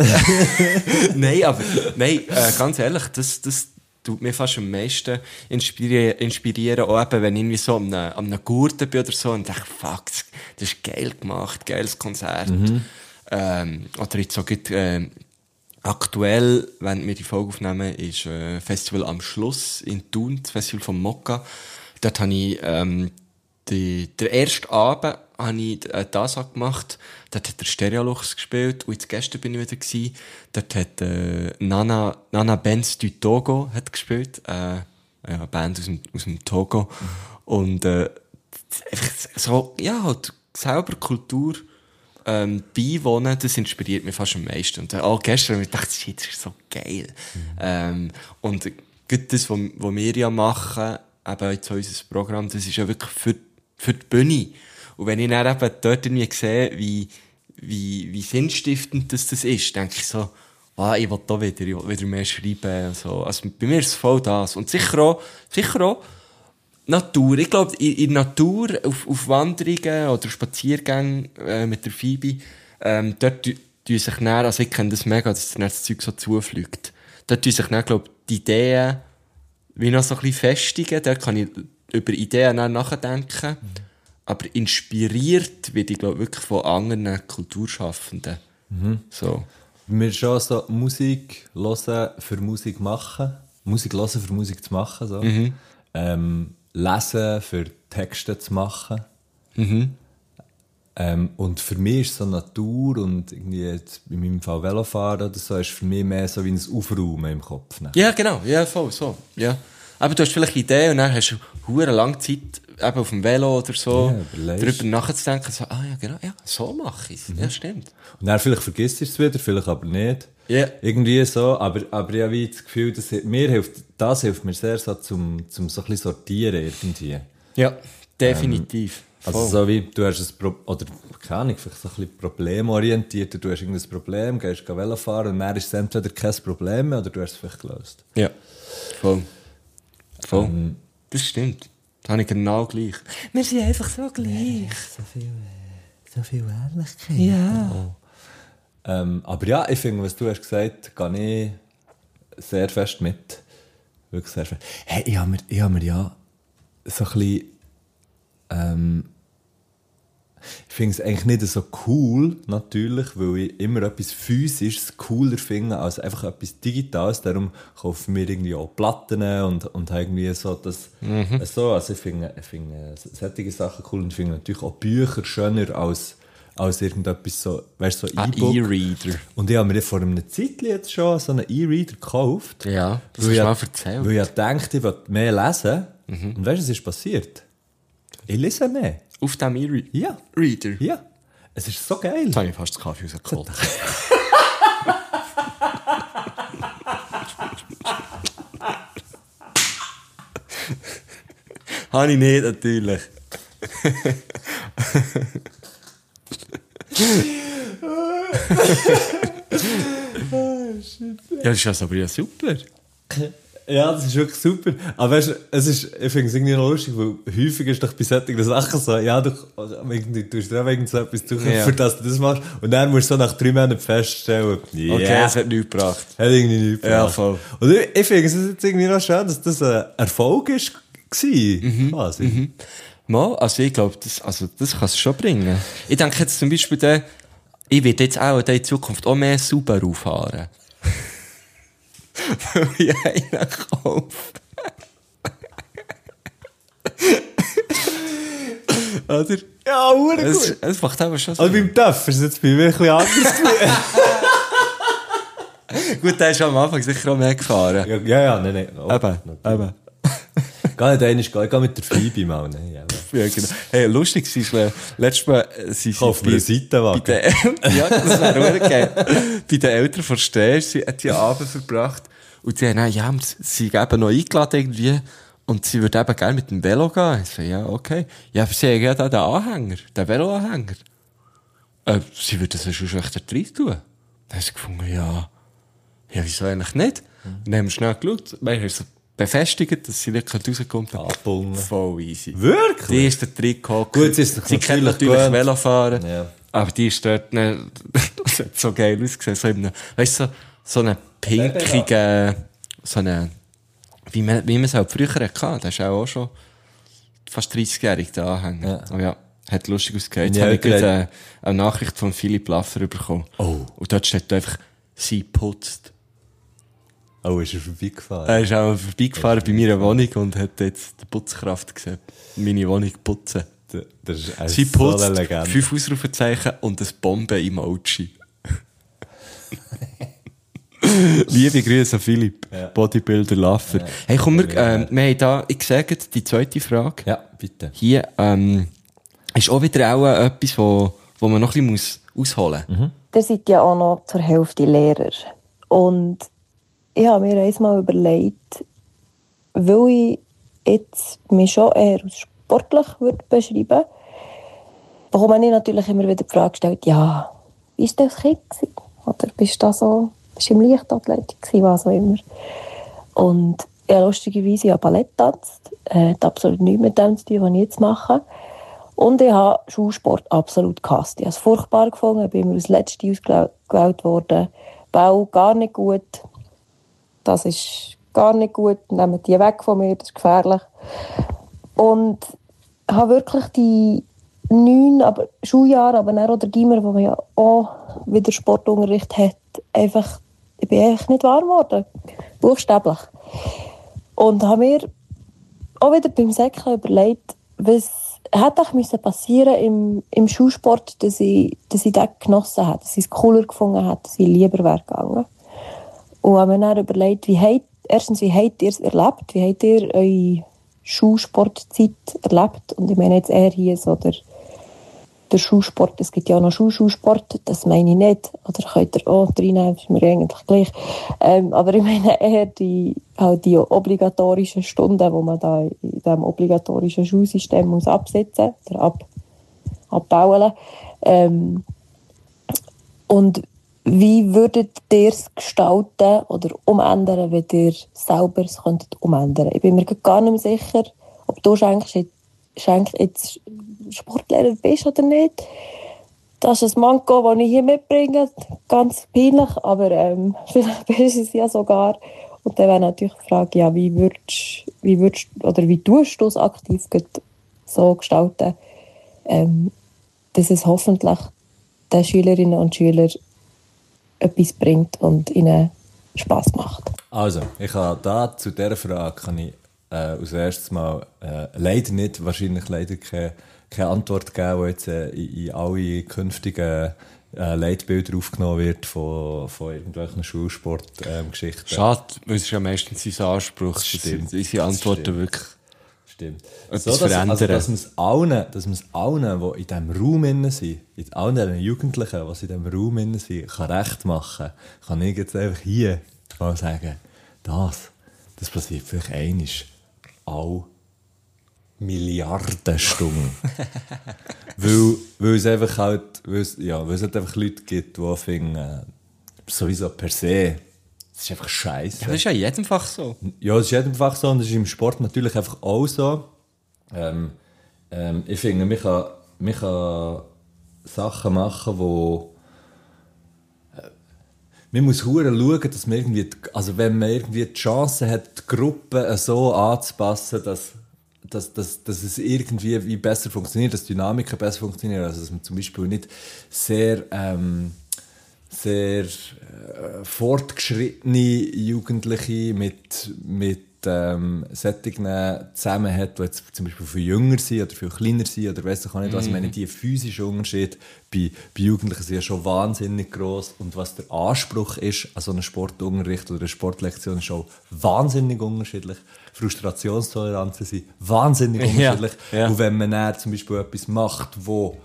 Nein, ganz ehrlich, das tut mich fast am meisten inspirieren. Auch eben, wenn ich irgendwie so an einem Gurten bin oder so und denke, fuck, das ist geil gemacht, geiles Konzert. Oder jetzt so aktuell, wenn wir die Folge aufnehmen, ist Festival am Schluss in Thun, das Festival von Mokka. Dort habe ich der erste Abend habe ich das gemacht. Dort hat der Stereolux gespielt. Und jetzt gestern bin ich wieder gewesen. Dort hat Nana Benz du Togo hat gespielt. Eine Band aus dem Togo. Und einfach so, ja, halt selber Kultur beiwohnen, das inspiriert mich fast am meisten. Und auch gestern habe ich gedacht, shit, das ist so geil. Und gerade das, was wir ja machen, eben jetzt unser Programm, das ist ja wirklich für die Bühne. Und wenn ich dann eben dort irgendwie sehe, wie sinnstiftend das ist, denke ich so, ich will da wieder mehr schreiben. So. Also bei mir ist es voll das. Und sicher auch Natur. Ich glaube, in der Natur, auf Wanderungen oder Spaziergängen mit der Phoebe, dort tun sich dann, also ich kenne das mega, dass dann das Zeug so zufliegt. Dort tun sich dann, glaube ich, die Ideen wie noch so ein bisschen festigen. Dort kann ich über Ideen dann nachdenken. Aber inspiriert werde ich, glaube wirklich von anderen Kulturschaffenden. So. Wir schon so Musik hören für Musik machen. Musik hören für Musik zu machen. So. Lesen für Texte zu machen. Und für mich ist so Natur und irgendwie jetzt in meinem Fall Velofahren oder so, ist für mich mehr so wie ein Aufräumen im Kopf. Ne? Ja, genau. Ja, voll so. Ja. Aber du hast vielleicht Ideen und dann hast du eine lange Zeit eben auf dem Velo oder so darüber nachzudenken. So, ja, genau, ja, so mache ich es. Ja, stimmt. Und dann vielleicht vergisst du es wieder, vielleicht aber nicht. Yeah. Irgendwie so, aber ich habe wie das Gefühl, das hilft mir sehr so zum so ein bisschen sortieren irgendwie. Ja, definitiv. Also so wie, du hast oder keine Ahnung, vielleicht so ein bisschen problemorientiert, du hast irgendein Problem, gehst Velo fahren und dann ist es entweder kein Problem mehr oder du hast es vielleicht gelöst. Ja, voll. Das stimmt. Das habe ich genau gleich. Wir sind einfach so gleich. So viel Ehrlichkeit. Ja. Aber ja, ich finde, was du hast gesagt, gehe ich sehr fest mit. Wirklich sehr fest. Hey, ich habe mir ja so ein bisschen, ich finde es eigentlich nicht so cool, natürlich, weil ich immer etwas Physisches cooler finde als einfach etwas Digitales. Darum kaufe ich mir irgendwie auch Platten und irgendwie so das. So, also ich finde solche Sachen cool und finde natürlich auch Bücher schöner als irgendetwas so, weißt du, so E-Book. E-Reader. Und ich habe mir vor einer Zeit jetzt schon so einen E-Reader gekauft. Ja, das hast du mal erzählt. Weil ich dachte, ich will mehr lesen. Und weißt du, was ist passiert? Ich lese mehr. Auf dem E-Reader? Ja. Reader? Ja. Es ist so geil. Jetzt habe ich fast das Kaffee rausgeholt. Habe ich nicht, natürlich. Ja, das ist also aber ja super. Ja, das ist wirklich super. Aber weißt du, ich finde es irgendwie noch lustig, weil häufig ist doch bei solchen Sachen so, ja, du tust dir auch irgend so etwas suchen, für das du das machst. Und dann musst du so nach 3 Monaten feststellen, Okay, es hat nichts gebracht. Hat irgendwie nichts gebracht. Ja, voll. Und ich finde es jetzt irgendwie noch schön, dass das ein Erfolg war. Quasi. Mal, also ich glaube, das kann es schon bringen. Ich denke jetzt zum Beispiel, ich werde jetzt auch in Zukunft auch mehr Subaru fahren. Weil ich einen kaufe. Oder? Ja, gut. Es macht aber schon so. Also beim TÜV ist es jetzt bei mir ein bisschen anders. Gut, der ist am Anfang sicher auch mehr gefahren. Ja, nein. Oh, Eben. Gar nicht einmal, ich gehe mit der Phoebe mal. Ne? Ja, genau. Hey, lustig war, letztes Mal, sie auf einer Seitenwagen. Ja, das wäre auch geil. Bei den Eltern von Stehr, sie hat die Abend verbracht. Und sie haben, sie eben noch eingeladen irgendwie. Und sie würde eben gerne mit dem Velo gehen. Ich so, ja, okay. Ja, aber sie haben ja da den Anhänger, den Veloanhänger. Sie würde das ja schon echt rein tun. Dann haben sie gefunden, ja, wieso eigentlich nicht? Und dann haben wir schnell geschaut. Wir haben so befestigt, dass sie nicht rauskommt. Abbunden. Voll easy. Wirklich? Die ist der Trick gekommen. Gut, sie ist sie kennt natürlich Velofahren. Ja. Aber die ist dort nicht, das hat so geil ausgesehen. So eben, weißt du, so einen pinkigen, so einen, wie man es halt früher hatte. Das ist auch schon fast 30-jährig, der Anhänger. Ja. Oh ja, hat lustig ausgesehen. Jetzt habe ich gerade eine Nachricht von Philipp Laffer bekommen. Oh. Und dort steht einfach, sie putzt. Oh, ist er vorbeigefahren? Er ist auch vorbeigefahren bei meiner Wohnung und hat jetzt die Putzkraft gesehen. Meine Wohnung putzen. Das ist Sie so putzt eine Legende. 5 Ausrufezeichen und ein Bombe-Emoji. Liebe Grüße an Philipp, Bodybuilder Laffer. Hey, komm, wir haben da, ich sage die zweite Frage. Ja, bitte. Hier ist auch wieder auch etwas, wo man noch ein bisschen ausholen muss. Ihr seid ja auch noch zur Hälfte Lehrer. Und ich habe mir einmal überlegt, weil ich jetzt mich schon eher als sportlich würde beschreiben, bekomme ich natürlich immer wieder die Frage gestellt, ja, wie war das Kind gewesen? Oder bist du im Leichtathletik gewesen, was auch immer. Und ja, lustigerweise, ich habe Ballett getanzt. Hat absolut nichts mit dem zu tun, was ich jetzt mache. Und ich habe Schulsport absolut gehasst. Ich habe es furchtbar gefunden, ich bin immer als Letzte ausgewählt worden. Bau gar nicht gut. Das ist gar nicht gut. Nehmt die weg von mir, das ist gefährlich. Und habe wirklich die 9 Schuljahre, aber dann auch der Gimmer, wo man ja auch wieder Sportunterricht hat, ich bin einfach nicht warm geworden. Buchstäblich. Und habe mir auch wieder beim Säckeln überlegt, was hätte auch passieren im Schulsport, dass ich das genossen hätte, dass ich es cooler gefunden hätte, dass ich lieber wäre gegangen. Und habe mir dann überlegt, wie habt ihr es erlebt? Wie habt ihr eure Schulsportzeit erlebt? Und ich meine jetzt eher hier so der Schulsport. Es gibt ja auch noch Schulsport, das meine ich nicht. Oder könnt ihr auch reinnehmen, das ist mir eigentlich gleich. Aber ich meine eher die obligatorischen Stunden, die man da in diesem obligatorischen Schulsystem muss absetzen oder abbauen. Und wie würdet ihr es gestalten oder umändern, wenn ihr selber es umändern könntet? Ich bin mir gar nicht mehr sicher, ob du jetzt Sportlehrer bist oder nicht. Das ist ein Manko, das ich hier mitbringe. Ganz peinlich, aber vielleicht bist du es ja sogar. Und dann wäre natürlich die Frage, ja, wie tust du es aktiv so gestalten, dass es hoffentlich den Schülerinnen und Schülern etwas bringt und ihnen Spass macht. Also, ich habe da zu dieser Frage als erstes Mal wahrscheinlich leider keine Antwort geben, die jetzt in alle künftigen Leitbilder aufgenommen wird von irgendwelchen Schulsportgeschichten. Schade, weil es ist ja meistens sein Anspruch. Das stimmt. Unsere Antworten stimmt. wirklich Stimmt. etwas verändern. Dass man es allen, die in diesem Raum innen sind, allen den Jugendlichen, die in diesem Raum innen sind, kann recht machen, kann ich jetzt einfach hier mal sagen, das passiert vielleicht einmal alle Milliarden Stunden. weil es einfach weil es halt einfach Leute gibt, die finden, sowieso per se, das ist einfach scheiße. Ja, das ist ja in jedem Fach so. Ja, das ist in jedem Fach so und das ist im Sport natürlich einfach auch so. Ich finde, man kann Sachen machen, wo man muss schauen, dass man irgendwie, also wenn man irgendwie die Chance hat, die Gruppe so anzupassen, dass es irgendwie wie besser funktioniert, dass die Dynamiken besser funktionieren, also dass man zum Beispiel nicht sehr fortgeschrittene Jugendliche mit Sättigen zusammen hat, die jetzt zum Beispiel viel jünger sind oder viel kleiner sind oder weiss ich auch nicht was. Ich meine, die physischen Unterschiede bei Jugendlichen sind ja schon wahnsinnig gross und was der Anspruch ist an so einen Sportunterricht oder eine Sportlektion ist auch wahnsinnig unterschiedlich. Frustrationstoleranzen sind wahnsinnig unterschiedlich. Ja. Und wenn man dann zum Beispiel etwas macht, wo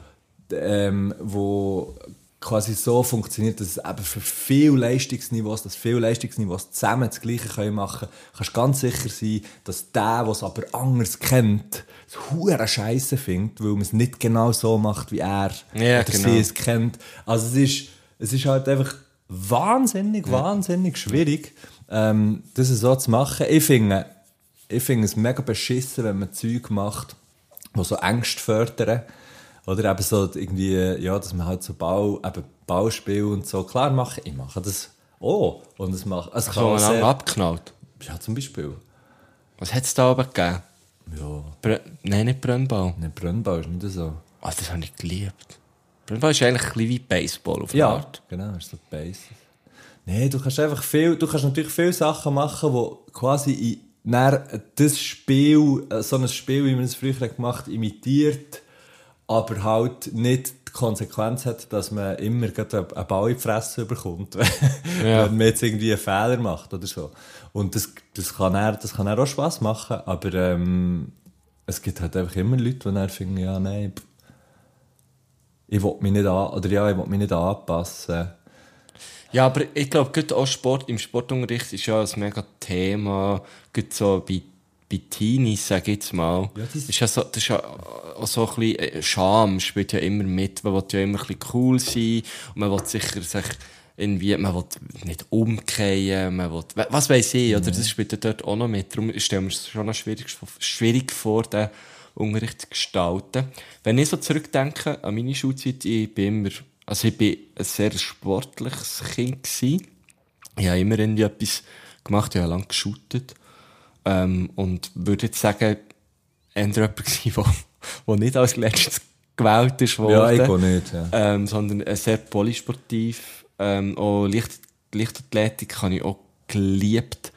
quasi so funktioniert, dass es eben für viele Leistungsniveaus zusammen das Gleiche machen können, kannst du ganz sicher sein, dass der es aber anders kennt, es hure Scheisse findet, weil man es nicht genau so macht, wie er oder sie es kennt. Also es ist halt einfach wahnsinnig schwierig, das so zu machen. Ich finde es mega beschissen, wenn man Zeug macht, die so Ängste fördern. Oder eben so irgendwie, ja, dass man halt so Bauspiel und so. Klar, ich mache das auch. Und es kann auch sehr abknallt. Ja, zum Beispiel. Was hat es da oben gegeben? Ja. Nein, nicht Brennball. Nein, Brennball ist nicht so. Das habe ich geliebt. Brennball ist eigentlich ein bisschen wie Baseball auf eine Art. Ja, genau, ist so Base. Nein, du kannst natürlich viele Sachen machen, die quasi so ein Spiel, wie man es früher gemacht hat, imitiert. aber halt nicht die Konsequenz hat, dass man immer einen Ball in die Fresse bekommt, wenn man jetzt irgendwie einen Fehler macht oder so. Und das kann auch Spass machen, aber es gibt halt einfach immer Leute, die dann finden, ja, nein, ich will mich nicht anpassen. Ja, aber ich glaube, gerade auch im Sportunterricht ist ja ein mega Thema, gerade so bei Teenies, sag ich jetzt mal. Ja, das ist ja auch so ein bisschen Scham spielt ja immer mit. Man will ja immer ein bisschen cool sein und man will sicher sich irgendwie, man will nicht umkehren, man will, was weiss ich, oder? Das spielt ja dort auch noch mit. Darum stellen wir es schon noch schwierig vor, den Unterricht zu gestalten. Wenn ich so zurückdenke an meine Schulzeit, ich bin ein sehr sportliches Kind gewesen. Ich habe immer irgendwie etwas gemacht, ich habe lange geshootet. Und würde jetzt sagen, eher jemand gewesen, der nicht als letztes gewählt ist worden. Ja, ich auch nicht, ja. Sondern sehr polysportiv. Auch Leichtathletik habe ich auch geliebt.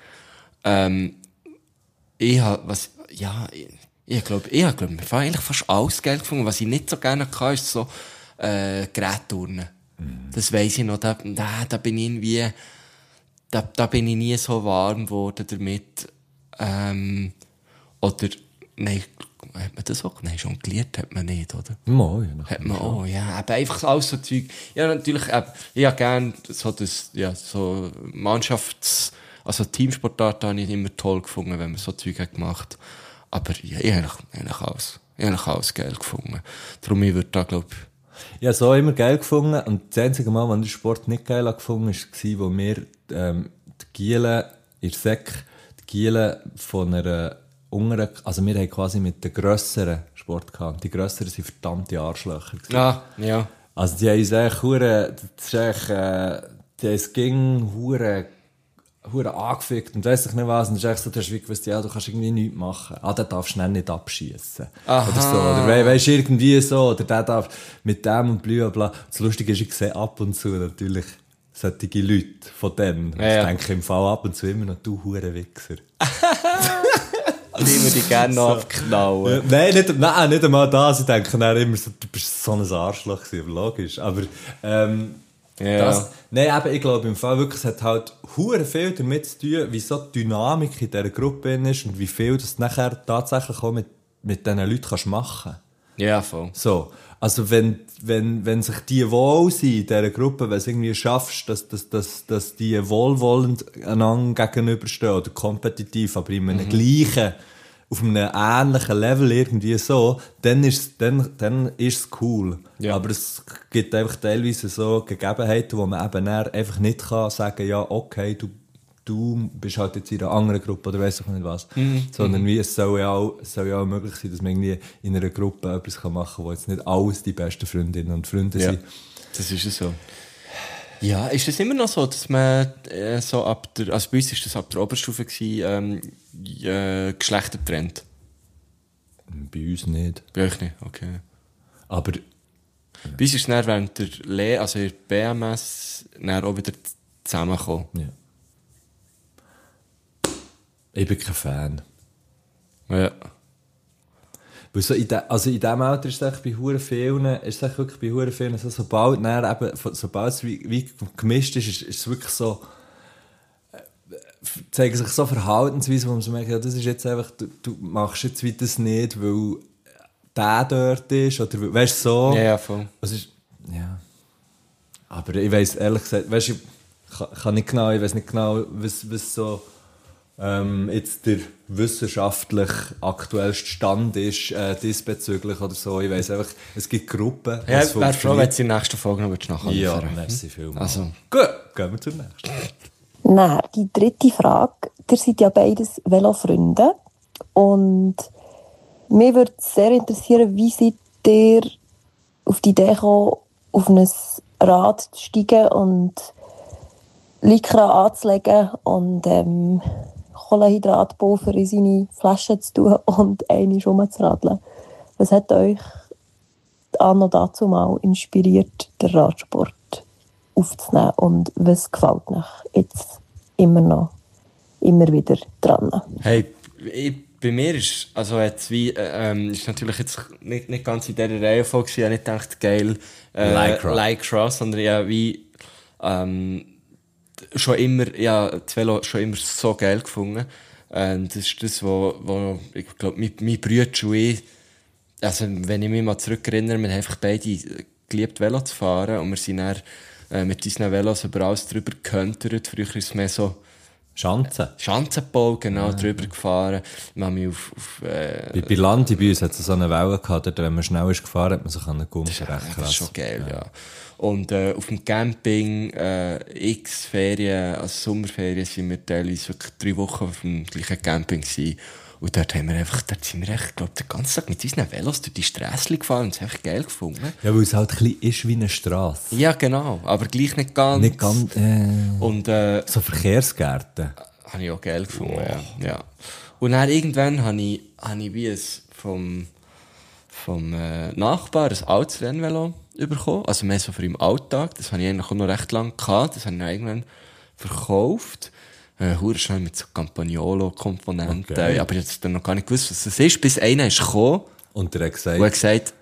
Ich glaube, mir war eigentlich fast alles geil gefunden. Was ich nicht so gerne hatte, ist so Gerätturnen. Das weiss ich noch. Da bin ich irgendwie, da bin ich nie so warm geworden damit. Oder, nein, hat man das auch? Nein, jongliert hat man nicht, oder? Ja, hat man auch, ja. Aber einfach alles so Zeug. Ja, natürlich, ich habe gerne so also Teamsportarten habe ich immer toll gefunden, wenn man so Zeug hat gemacht. Aber ja, ich habe eigentlich alles geil gefunden. Darum, ich würde da, glaube ich... Ich habe so immer geil gefunden. Und das einzige Mal, als ich den Sport nicht geil gefunden habe, war, wo wir die Giele in der Säck, die Giele von einer unteren, also wir haben quasi mit den grösseren Sport gehabt. Die grösseren waren verdammte Arschlöcher. Ja. Also die haben uns eigentlich das ging hure angefickt und weiss ich nicht was. Und das ist echt so, du hast gewusst, ja, du kannst irgendwie nichts machen. Der darf schnell nicht abschießen. Oder so. Oder weisst irgendwie so. Oder der darf mit dem und bla bla. Das Lustige ist, ich sehe ab und zu natürlich solche Leute von denen. Ja. Ich denke im Fall ab und zu immer noch, du Hurenwichser. Und ich würde dich gerne noch abknallen. Nein, nicht einmal das. Ich denke dann immer so, du bist so ein Arschloch gewesen, logisch. Aber, ich glaube im Fall wirklich, es hat halt hure viel damit zu tun, wie so die Dynamik in dieser Gruppe ist und wie viel das nachher tatsächlich auch mit diesen Leuten kannst machen. Ja, voll. So. Also, wenn sich die wohl sind in dieser Gruppe, wenn du es irgendwie schaffst, dass die wohlwollend einander gegenüberstehen oder kompetitiv, aber in einem gleichen, auf einem ähnlichen Level irgendwie so, dann ist es cool. Ja. Aber es gibt einfach teilweise so Gegebenheiten, wo man eben einfach nicht kann sagen, ja, okay, du bist halt jetzt in einer anderen Gruppe oder weiss ich nicht was. Sondern wie es soll ja auch möglich sein, dass man irgendwie in einer Gruppe etwas machen kann, wo jetzt nicht alles die besten Freundinnen und Freunde sind. Das ist es so. Ja, ist das immer noch so, dass man so also bei uns war das ab der Oberstufe Geschlechter trennt? Bei uns nicht. Bei euch nicht, okay. Aber bei uns ist es dann während der Lehre, also in der BMS, dann auch wieder zusammengekommen. Ja. Ich bin kein Fan. Ja. Weil so in diesem Alter ist es bei hure vielen, so, sobald es wie gemischt ist es wirklich so, zeigen sich so Verhaltensweisen, wo man so merkt, ja, das ist jetzt einfach, du machst jetzt wie das nicht, weil der dort ist, oder weißt du, so. Ja, voll. Ja. Aber ich weiss ehrlich gesagt, weißt du, ich weiß nicht genau, was so, jetzt der wissenschaftlich aktuellste Stand ist diesbezüglich oder so. Ich weiss einfach, es gibt Gruppen. Ja, ich wäre froh, wenn du in der nächsten Folge noch nachher ja, merci vielmals. Also. Gut, gehen wir zur nächsten. Dann, die dritte Frage. Ihr seid ja beides Velofreunde. Und mich würde sehr interessieren, wie seid ihr auf die Idee gekommen, auf ein Rad zu steigen und Lycra anzulegen und Kohlenhydratpulver in seine Flasche zu tun und einmal rumzuradeln. Was hat euch anno dazu mal inspiriert, den Radsport aufzunehmen und was gefällt euch jetzt immer wieder dran? Hey, ich bei mir ist, also jetzt wie, ist natürlich jetzt nicht ganz in dieser Reihenfolge gewesen. Ich habe nicht gedacht, geil, Lycra, sondern ja wie, schon immer, ja, das Velo schon immer so geil gefunden. Das ist das, wo ich glaube, mein Bruder und ich, also wenn ich mich mal zurückerinnere, wir haben einfach beide geliebt, Velo zu fahren und wir sind dann mit unseren Velos über alles drüber gehöntert. Früher ist es mehr so Schanzenbau, genau, drüber gefahren. Wir haben mich bei Landi bei uns hat es so eine Welle gehabt, dort, wenn man schnell ist gefahren, hat man sich an den Gummi recht. Das ist schon geil, ja. Und auf dem Camping, X-Ferien, also Sommerferien, sind wir teilweise wirklich 3 Wochen auf dem gleichen Camping gewesen. Und dort sind wir echt, glaube den ganzen Tag mit unseren Velos durch die Strasse gefahren und es einfach geil gefunden. Ja, weil es halt ein bisschen ist wie eine Strasse. Ja, genau, aber gleich nicht ganz. Nicht ganz, und, so Verkehrsgärten. Habe ich auch geil gefunden, ja. Und dann irgendwann habe ich wie es vom Nachbar ein altes Rennvelo bekommen, also mehr so für im Alltag. Das habe ich eigentlich auch noch recht lange gehabt. Das habe ich dann irgendwann verkauft. Hure schnell mit so Campagnolo-Komponenten. Okay. Aber ich habe dann noch gar nicht gewusst, was das ist. Bis einer ist gekommen. Und der hat gesagt? Und er hat gesagt,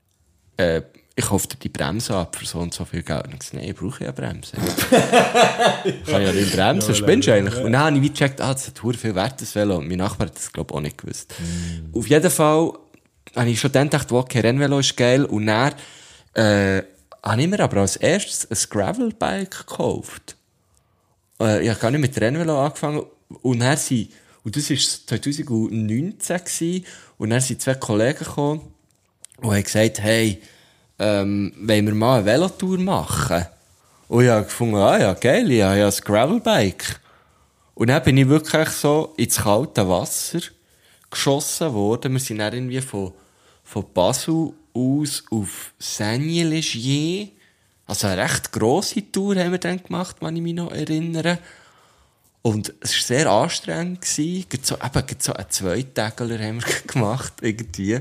ich kaufe dir die Bremse ab für so und so viel Geld. Und ich gesagt, nein, ich brauche ja Bremse. Ich kann ja nicht bremsen, spinnst du eigentlich? Und dann habe ich wie gecheckt, das hat hure viel Wert, das Velo. Und mein Nachbar hat das, glaube ich, auch nicht gewusst. Auf jeden Fall habe ich schon dann gedacht, okay, Rennvelo ist geil. Und dann habe ich mir aber als erstes ein Gravelbike gekauft. Ich habe gar nicht mit Rennvelo angefangen. Und dann das war 2019 gewesen, und dann sind 2 Kollegen gekommen und haben gesagt, hey, wollen wir mal eine Velotour machen? Und ich habe gefunden, ja, geil, ich habe ja ein Gravelbike. Und dann bin ich wirklich so ins kalte Wasser geschossen worden. Wir sind dann irgendwie von Basel aus auf Saint-Légier. Also eine recht grosse Tour haben wir dann gemacht, wenn ich mich noch erinnere. Und es war sehr anstrengend. So einen 2-Tägler haben wir gemacht, irgendwie.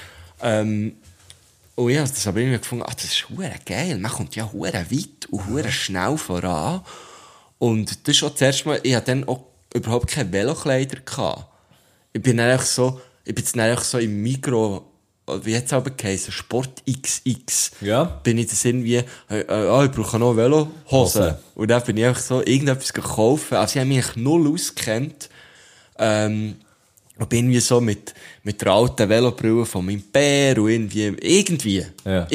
Und ja, das habe ich irgendwie gefunden, das ist verdammt geil. Man kommt ja verdammt weit und verdammt schnell voran. Und das ist auch das erste Mal, ich hatte dann auch überhaupt keine Velokleider gehabt. Ich bin dann einfach so im Migros, wie hat es aber geheißen, Sport XX. Ja. Bin ich das irgendwie, ich brauche noch Velohosen. Und dann bin ich einfach so irgendetwas gekauft. Also ich habe mich null ausgekannt. Und bin irgendwie so mit der alten Velobrille von meinem Bär und irgendwie.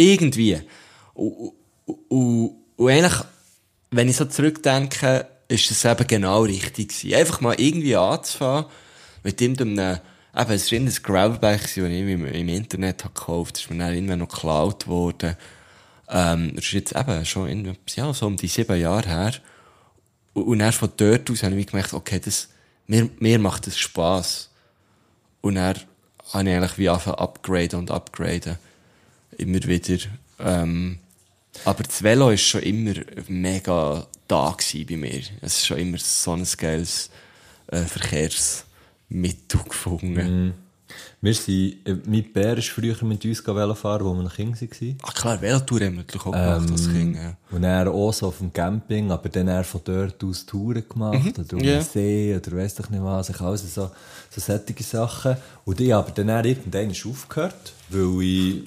Und eigentlich, wenn ich so zurückdenke, ist das eben genau richtig gewesen. Einfach mal irgendwie anzufangen, mit irgendeinem, eben, es war ein Gravelbike, das ich im Internet gekauft habe. Das ist mir dann irgendwann noch geklaut worden. Das ist jetzt eben schon so um die 7 Jahre her. Und dann von dort aus habe ich gemerkt, okay, mir macht das Spass. Und dann habe ich eigentlich wie angefangen upgraden. Immer wieder. Aber das Velo war schon immer mega da bei mir. Es ist schon immer so ein geiles Verkehrsmittel gefunden. Mein Bär ist früher mit uns Velo fahren, als wir noch Kind waren. Ach klar, Velotour haben wir natürlich auch gemacht als Kind. Ja. Und er auch so auf dem Camping, aber dann er von dort aus Touren gemacht, oder um den See, oder weiss ich nicht was, alles so solche Sachen. Und ich habe dann irgendwann aufgehört, weil ich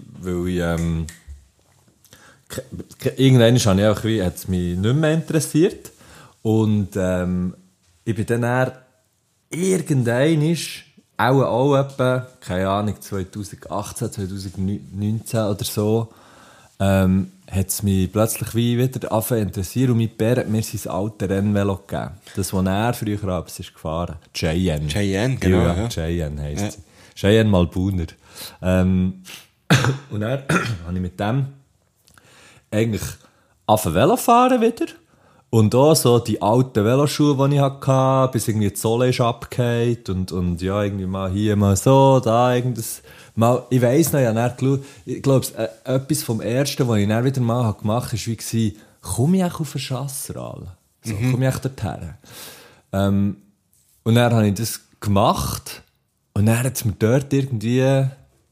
irgendwann hat es mich nicht mehr interessiert. Und ich bin dann irgendwann auch etwa, keine Ahnung, 2018, 2019 oder so, hat es mich plötzlich wieder angefangen interessiert und mein Bär hat mir sein altes Rennvelo gegeben. Das, das er früher abends ist gefahren. Cheyenne, genau. Ja. Cheyenne heisst sie. Cheyenne Malbuner. Und dann habe ich mit dem eigentlich angefangen Velo fahren wieder. Und auch so die alten Veloschuhe, die ich hatte, bis irgendwie die Sohle ist abgefallen und ja, irgendwie mal hier, mal so, da irgendwas. Mal, ich weiss noch, ich glaube, etwas vom Ersten, was ich dann wieder mal gemacht habe, war, komme ich auf den Chasseral? So, komme ich dorthin? Und dann habe ich das gemacht und dann hat es mir dort irgendwie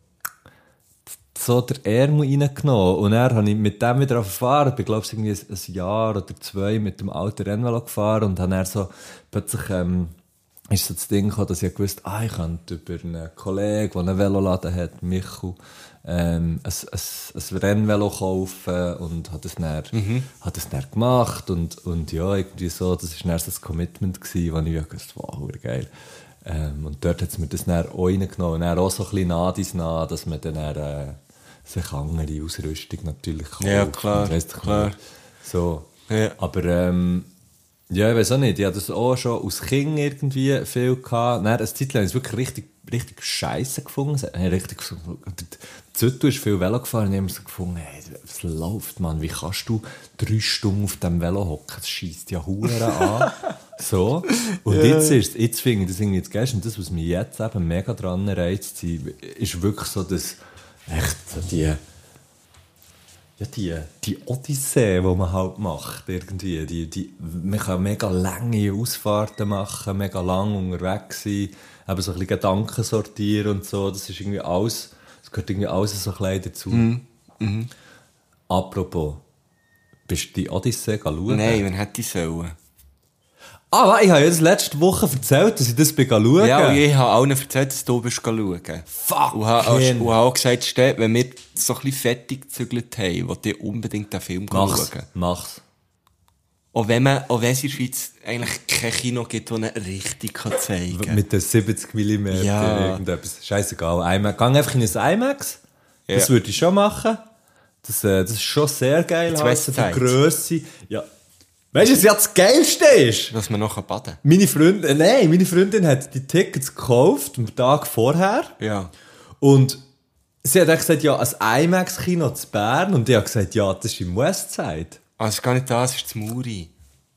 so der Ärmel reingenommen. Und dann habe ich mit dem wieder gefahren. Ich bin, glaube ich, irgendwie ein Jahr oder 2 mit dem alten Rennvelo gefahren und habe dann so plötzlich ist so das Ding gekommen, dass ich gewusst ich könnte über einen Kollegen, der einen Veloladen hat, Michu, ein Rennvelo kaufen und hat das dann gemacht und ja, irgendwie so, das war dann so ein Commitment gewesen, wo ich gewusst wow, geil. Und dort hat es mir das dann auch reingenommen und dann auch so ein bisschen nah, dass man dann sich andere Ausrüstung natürlich kauft. Ja, klar, und weiss klar. So. Ja. Aber ja, ich weiß auch nicht, ich hatte das auch schon als Kind irgendwie viel gehabt. Dann, eine Zeit lang habe ich es wirklich richtig scheisse gefunden. Züttu ist viel Velo gefahren und ich habe mir so gefunden, hey, was läuft, Mann? Wie kannst du 3 Stunden auf diesem Velo hocken? Das scheisst ja Huren an. So. Und jetzt finde ich das irgendwie jetzt geil. Und das, was mich jetzt eben mega dran reizt, ist wirklich so, dass echt so die Odyssee, die man halt macht, irgendwie. Man kann mega lange Ausfahrten machen, mega lang unterwegs sein, eben so ein bisschen Gedanken sortieren und so. Das ist irgendwie alles, das gehört irgendwie alles so klein dazu. Apropos, bist du die Odyssee schauen? Nein, wann hätte ich sollen? Ich habe ja das letzte Woche erzählt, dass ich das schauen. Ja, und ich habe allen erzählt, dass du bist schauen. Fuck! Und habe auch gesagt, Ste, wenn wir so ein bisschen fertig gezügelt haben, wollte ich unbedingt den Film schauen. Mach's. Auch wenn es in der Schweiz eigentlich kein Kino gibt, das ihn richtig zeigen kann. Mit den 70 mm Ja. irgendetwas. Scheißegal. IMAX. Geh einfach in ein IMAX. Ja. Das würde ich schon machen. Das ist schon sehr geil. Jetzt halt, weiss so die die Grösse. Ja. Weißt du, was ja das Geilste ist? Dass man noch baden kann. Meine Freundin hat die Tickets gekauft am Tag vorher. Ja. Und sie hat dann gesagt, ja, ein IMAX-Kino zu Bern. Und ich habe gesagt, ja, das ist im Westside. Es ist gar nicht das, es ist das Muri.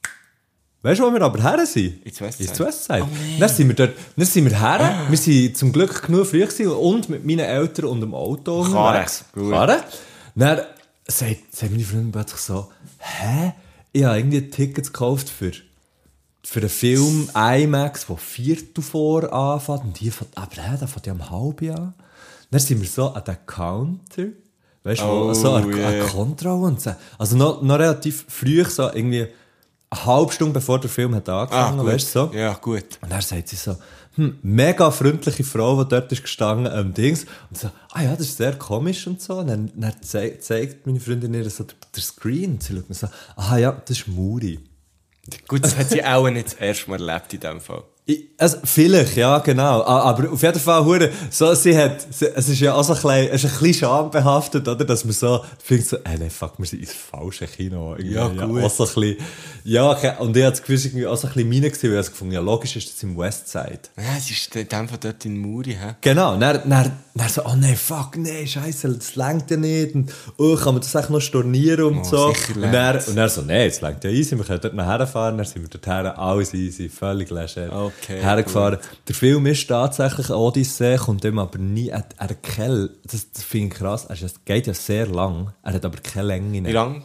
Weißt du, wo wir aber her sind? Ins Westside. Ins Westside. Oh, nein. Dann sind wir her. Wir sind zum Glück genug früh gewesen und mit meinen Eltern und dem Auto unterwegs. Karre. Dann sagt meine Freundin plötzlich so, hä? Ich habe irgendwie Tickets gekauft für einen Film IMAX, der 4 vor anfängt. Und die fängt, aber der fängt ja um 30 an. Dann sind wir so an den Counter. Weißt du, so an Kontrolle und so. Also noch relativ früh, so irgendwie eine halbe Stunde bevor der Film hat angefangen, weißt du so. Ja, gut. Und dann sagt sie so, mega freundliche Frau, die dort ist gestanden am Dings. Und so, ja, das ist sehr komisch und so. Und dann zeigt meine Freundin ihr so der Screen. Und sie schaut mir so, ja, das ist Muri. Gut, das hat sie auch nicht das erste Mal erlebt in diesem Fall. Also, vielleicht, ja, genau. Aber auf jeden Fall, so, es ist ja auch so ein bisschen schambehaftet, oder? Dass man so, findet so, nein, fuck, wir sind ins falsche Kino. Ja, gut. Auch so ein bisschen, ja, und ich hatte das Gefühl, irgendwie auch so ein bisschen meine gewesen, weil ich gefunden, ja, logisch ist das im Westside. Ja, es ist in dem Fall dort in Muri, hä? Genau, dann so, nein, fuck, nein, scheiße, das längt ja nicht, und kann man das echt noch stornieren und so. Und dann so, nein, das längt ja easy, wir können dort noch herfahren, dann sind wir dorthin, alles easy, völlig leger. Okay, hergefahren. Cool. Der Film ist tatsächlich eine Odyssee, kommt ihm aber nie, er hat keine, das finde ich krass, es geht ja sehr lang, er hat aber keine Länge. Wie lang?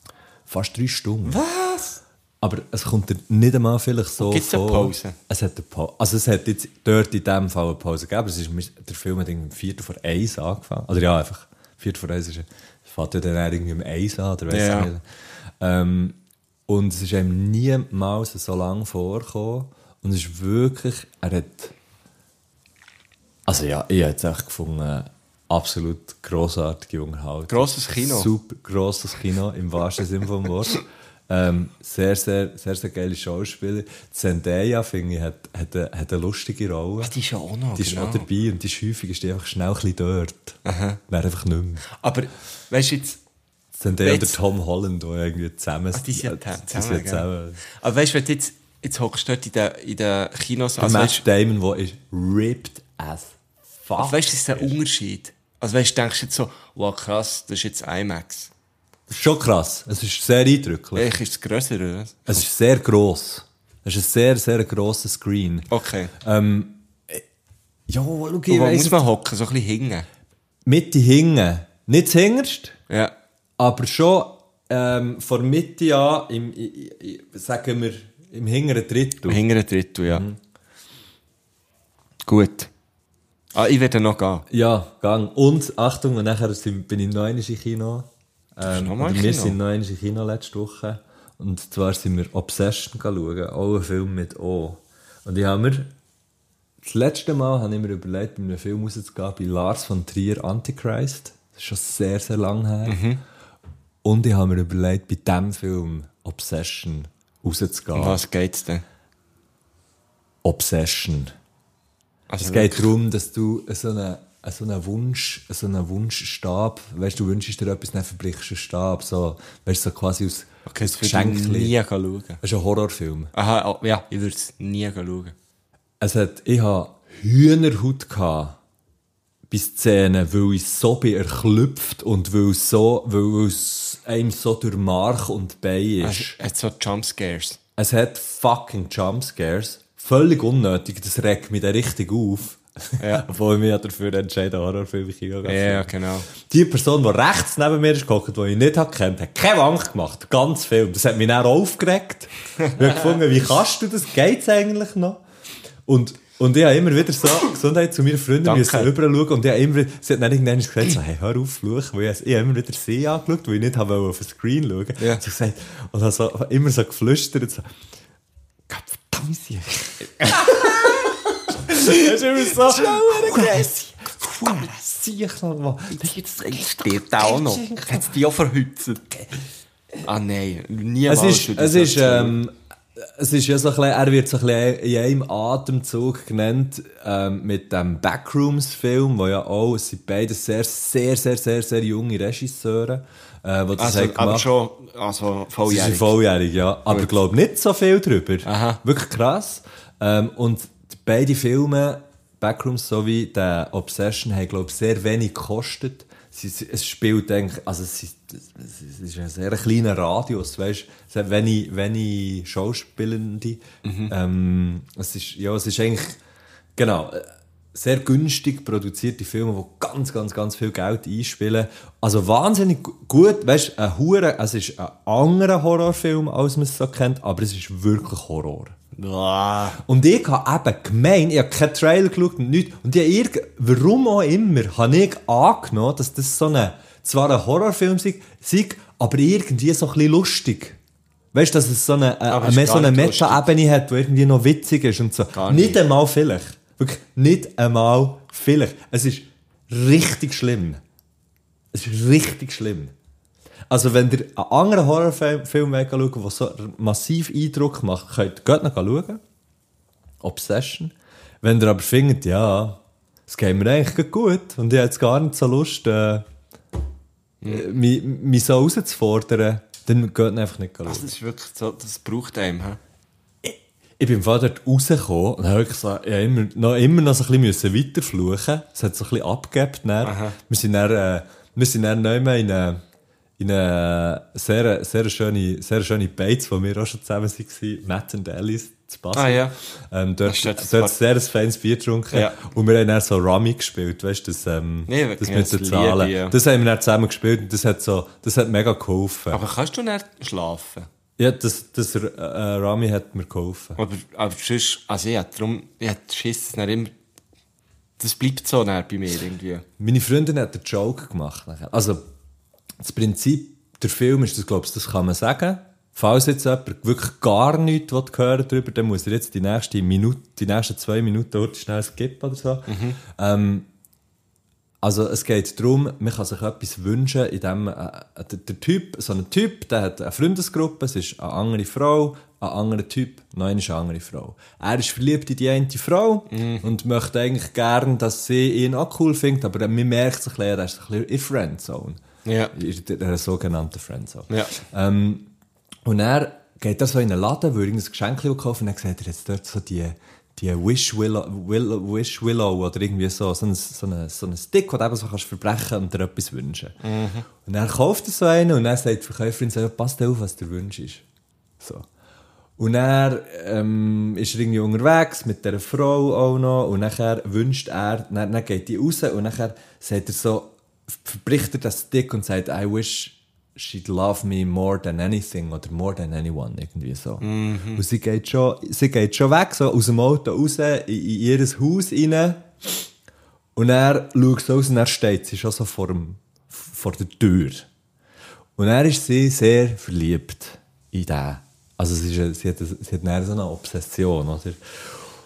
Fast 3 Stunden. Was? Aber es kommt dir nicht einmal vielleicht so vor. Gibt es eine Pause? Es hat eine Pause. Also es hat jetzt dort in diesem Fall eine Pause gegeben, aber der Film hat irgendwie 4 vor 1 angefangen. Oder ja, einfach 4 vor 1 fängt ja dann irgendwie um 1 an, oder weiss ich nicht. Und es ist einem niemals so lange vorgekommen. Und es ist wirklich, also ja, ich habe es echt gefunden, absolut grossartige Unterhaltung. Grosses Kino. Super grosses Kino, im wahrsten Sinne des Wortes. Sehr, sehr, sehr, sehr geile Schauspieler. Zendaya, finde ich, hat eine lustige Rolle. Die ist ja auch noch, Die ist auch dabei und die ist häufig ist die einfach schnell ein bisschen dort. Dann einfach nicht mehr. Aber, weißt du jetzt... Zendaya und Tom Holland, die irgendwie zusammen sind. Die sind zusammen. Aber weißt du, wenn du jetzt hockst du dort in den Kinos... Der Matt Damon, der ist ripped as fuck. Aber weißt du, das ist der Unterschied. Also weißt du, denkst du jetzt so, wow krass, das ist jetzt IMAX. Das ist schon krass. Es ist sehr eindrücklich. Echt, ist es grösser, oder? Es ist sehr gross. Es ist ein sehr, sehr grosser Screen. Okay. Ja, schau, und wo muss man hocken? So ein bisschen hinten? Mitte hinten. Nicht zuhinterst, ja. aber schon von der Mitte an, sagen wir, im hinteren Drittel. Im hinteren Drittel, ja. Gut. Ich werde noch gehen. Ja, gang. Und, Achtung, und nachher bin ich noch einmal im Kino. Wir sind noch einmal im Kino letzte Woche. Und zwar sind wir Obsession schauen. Auch ein Film mit O. Und ich habe mir, das letzte Mal habe ich mir überlegt, bei einem Film rauszugehen, bei Lars von Trier, Antichrist. Das ist schon sehr, sehr lang her. Und ich habe mir überlegt, bei diesem Film Obsession rauszugehen. Um was geht's denn? Obsession. Also Es geht darum, dass du so einen Wunschstab, weißt du, wünschst dir etwas, dann verbrichst du einen Stab, so, weißt du, so quasi aus das würde ich nie schauen. Das ist ein Horrorfilm. Aha, ja, ich würde es nie schauen. Ich hatte Hühnerhaut bei Szenen, weil ich so bin erklüpft und weil es einem so durch Mark und Bein ist. Es hat so Jumpscares. Es hat fucking Jumpscares. Völlig unnötig, das regt mich dann richtig auf. Ja. Obwohl ich mich ja dafür entscheiden, Horrorfilme in Kino zu schauen. Ja, genau. Die Person, die rechts neben mir ist gehockt, die ich nicht kennt, hat keine Angst gemacht. Ganz Film. Das hat mich dann aufgeregt. Ich habe gefunden, wie kannst du das? Geht's eigentlich noch? Und ich habe immer wieder so Gesundheit zu meiner Freundin müssen rüberschauen und sie hat dann irgendwann gesagt, so, hey, hör auf, Fluch, weil ich habe immer wieder sie angeschaut, weil ich nicht habe auf den Screen schauen. Ja. Sie gesagt, und habe so, immer so geflüstert, so, Gott verdammt, sie. Das ist immer so, Jetzt steht da auch noch. Hat die auch verhützt? Ah nein, niemals. Es ist ja so ein bisschen, er wird so ein bisschen in einem Atemzug genannt, mit dem Backrooms-Film, wo ja auch, es sind beide sehr, sehr, sehr, sehr, sehr junge Regisseure, die das haben gemacht. Aber schon, also volljährig. Sie sind volljährig, ja. Aber ich glaube nicht so viel drüber. Aha. Wirklich krass. Und beide Filme, Backrooms sowie der Obsession, haben, glaube ich, sehr wenig gekostet. Es spielt eigentlich, also es ist ein sehr kleiner Radius, weißt, es hat wenig Schauspielende. Es ist eigentlich, genau, sehr günstig produzierte Filme, die ganz, ganz, ganz viel Geld einspielen. Also wahnsinnig gut, weißt, es ist ein anderer Horrorfilm, als man es so kennt, aber es ist wirklich Horror. Und ich habe eben gemeint, ich habe keinen Trailer geschaut und nichts. Und warum auch immer, habe ich angenommen, dass das zwar ein Horrorfilm sei, aber irgendwie so ein bisschen lustig. Weißt du, dass es so eine Meta-Ebene hat, die irgendwie noch witzig ist und so. Nicht einmal vielleicht. Wirklich nicht einmal vielleicht. Es ist richtig schlimm. Es ist richtig schlimm. Also wenn ihr einen anderen Horrorfilm schauen, der so massiv Eindruck macht, geht noch schauen. Obsession. Wenn ihr aber findet, ja, es geht mir eigentlich gut und ich habe jetzt gar nicht so Lust, mich so herauszufordern, dann geht einfach nicht schauen. Das ist wirklich so, das braucht einem, he? Ich bin im Fall dort rausgekommen und habe wirklich so, immer noch so ein bisschen weiterfluchen. Es hat so ein bisschen abgegeben. Wir sind dann nicht mehr in eine sehr, sehr schöne Beiz, wo wir auch schon zusammen waren, Matt and Alice zu Basel. Ah ja. Dort sehr ein feines Bier getrunken. Ja. Und wir haben dann so Rummy gespielt, weißt du, das mit den Zahlen. Ja. Das haben wir dann zusammen gespielt und das hat mega geholfen. Aber kannst du nicht schlafen? Ja, das Rummy hat mir geholfen. Aber sonst, also ich hatte Schiss, dass immer, das bleibt so bei mir irgendwie. Meine Freundin hat einen Joke gemacht. Also, das Prinzip der Film ist, das kann man sagen. Falls jetzt jemand wirklich gar nichts hören darüber, dann muss er jetzt die nächsten 2 Minuten schnell skippen oder so. Also es geht darum, man kann sich etwas wünschen, in dem so ein Typ, der hat eine Freundesgruppe, es ist eine andere Frau, ein anderer Typ, noch eine andere Frau. Er ist verliebt in die eine Frau und möchte eigentlich gern, dass sie ihn auch cool findet, aber man merkt sich, er ist ein bisschen in Friendzone. Ja. In der sogenannten Friendzone. Ja. Und er geht da so in einen Laden, will irgendein Geschenk kaufen und dann sieht er jetzt dort so die Wish Willow oder irgendwie so ein Stick, den du eben so kannst verbrechen und dir etwas wünschen. Und er kauft so einen und dann sagt die Verkäuferin so, passt auf, was der Wunsch ist. So. Und er ist irgendwie unterwegs mit dieser Frau auch noch und nachher wünscht er, dann geht die raus und nachher sagt er so, verbricht er das Stick und sagt, I wish she'd love me more than anything oder more than anyone, irgendwie so. Und sie geht schon weg, so aus dem Auto raus, in ihr Haus rein und er schaut so aus und er steht sie schon so vor der Tür. Und er ist sie sehr verliebt in den. Also sie hat dann so eine Obsession, oder?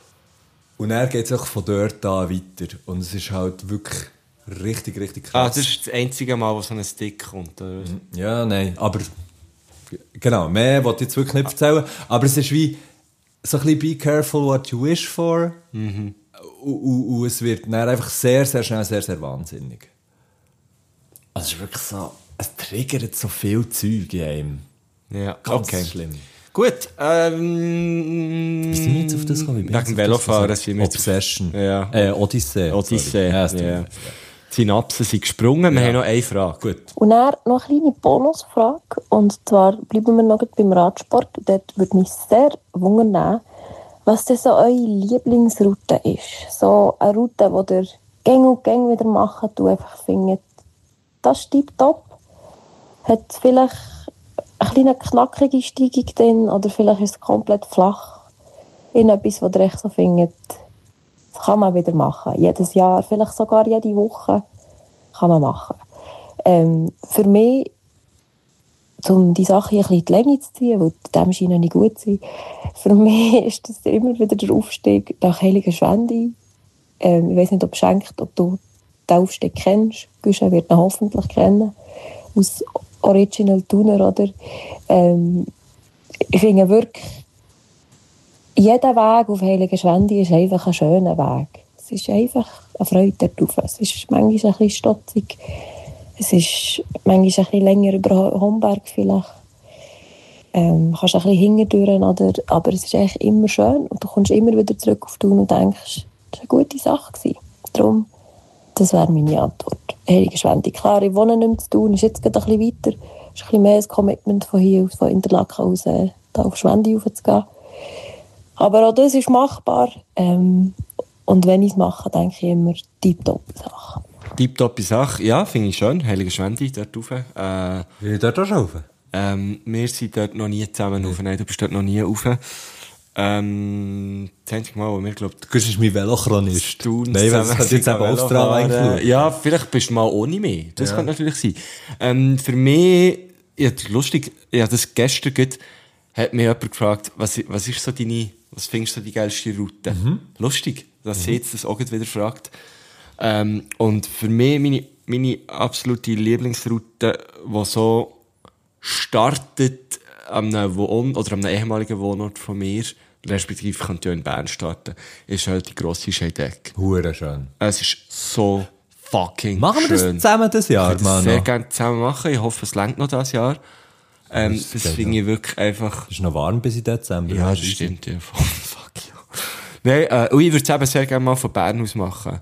Und dann geht es auch von dort an weiter. Und es ist halt wirklich richtig, richtig krass. Das ist das einzige Mal, wo so ein Stick kommt. Oder? Ja, nein, aber genau, mehr wollte ich jetzt wirklich nicht erzählen. Aber es ist wie so ein bisschen be careful what you wish for. Und es wird dann einfach sehr, sehr schnell sehr, sehr wahnsinnig. Also es ist wirklich so, es triggert so viel Zeug in einem. Ja, Ganz okay. schlimm. Gut, Wie sind wir jetzt auf das gekommen? Wegen dem Velofahren sind wir jetzt Obsession. Ja. Odyssee. Odyssee. Ja, Ja. Die Synapsen sind gesprungen. Wir haben noch eine Frage. Gut. Und dann noch eine kleine Bonusfrage. Und zwar bleiben wir noch beim Radsport. Dort würde mich sehr wundern, was denn so eure Lieblingsroute ist. So eine Route, die ihr Gang und Gang wieder machen, du einfach findet, das ist tipptopp. Hat vielleicht eine kleine knackige Steigung drin oder vielleicht ist es komplett flach. In etwas, was ihr echt so findet, das kann man wieder machen. Jedes Jahr, vielleicht sogar jede Woche kann man machen. Für mich, um die Sache ein bisschen in die Länge zu ziehen, weil dem scheinen nicht gut zu sein, für mich ist das immer wieder der Aufstieg nach Heiligenschwendi. Ich weiss nicht, ob du den Aufstieg kennst. Guschen wird ihn hoffentlich kennen. Aus Original Tuner, oder? Ich finde wirklich, jeder Weg auf Heiligenschwendi ist einfach ein schöner Weg. Es ist einfach eine Freude darauf. Es ist manchmal ein bisschen stotzig. Es ist manchmal ein bisschen länger über Homberg vielleicht. Kannst ein bisschen hinterdurch, oder? Aber es ist eigentlich immer schön. Und du kommst immer wieder zurück auf Thun und denkst, das war eine gute Sache gewesen. Darum, das wäre meine Antwort. Heiligenschwendi. Klar, ich wohne nicht mehr zu Thun, ist jetzt gerade ein bisschen weiter. Ist ein bisschen mehr ein Commitment von hier aus, von Interlaken aus, da auf Schwendi raufzugehen. Aber auch das ist machbar. Und wenn ich es mache, denke ich immer, tipptopp Sache. Tipptopp Sache. Ja, finde ich schön. Heiligenschwendi, dort rauf. Will ich dort auch schon rauf? Wir sind dort noch nie zusammen rauf. Nein, du bist dort noch nie rauf. Das einzige Mal, wo wir, glaube ich, Du bist mein Velochronist. Thun Nein, das hat jetzt eben auf Strava eingeschaut. Ja, vielleicht bist du mal ohne mich. Das kann natürlich sein. Für mich, ja, lustig, ja, das gestern hat mich jemand gefragt, was ist so was findest du die geilste Route? Lustig, dass sie jetzt das auch wieder fragt. Und für mich, meine absolute Lieblingsroute, die so startet an einem ehemaligen Wohnort von mir, respektive könnte ja in Bern starten, ist halt die grosse Scheidegg. Hure schön. Es ist so fucking Machen wir das schön. zusammen das Jahr, Ich würde das Mano? sehr gerne zusammen machen. Ich hoffe, es reicht noch dieses Jahr. Das finde ich wirklich einfach... Es ist noch warm bis in Dezember. Ja, das stimmt. Ja. Fuck ja. Nein, ich würde es eben sehr gerne mal von Bern aus machen.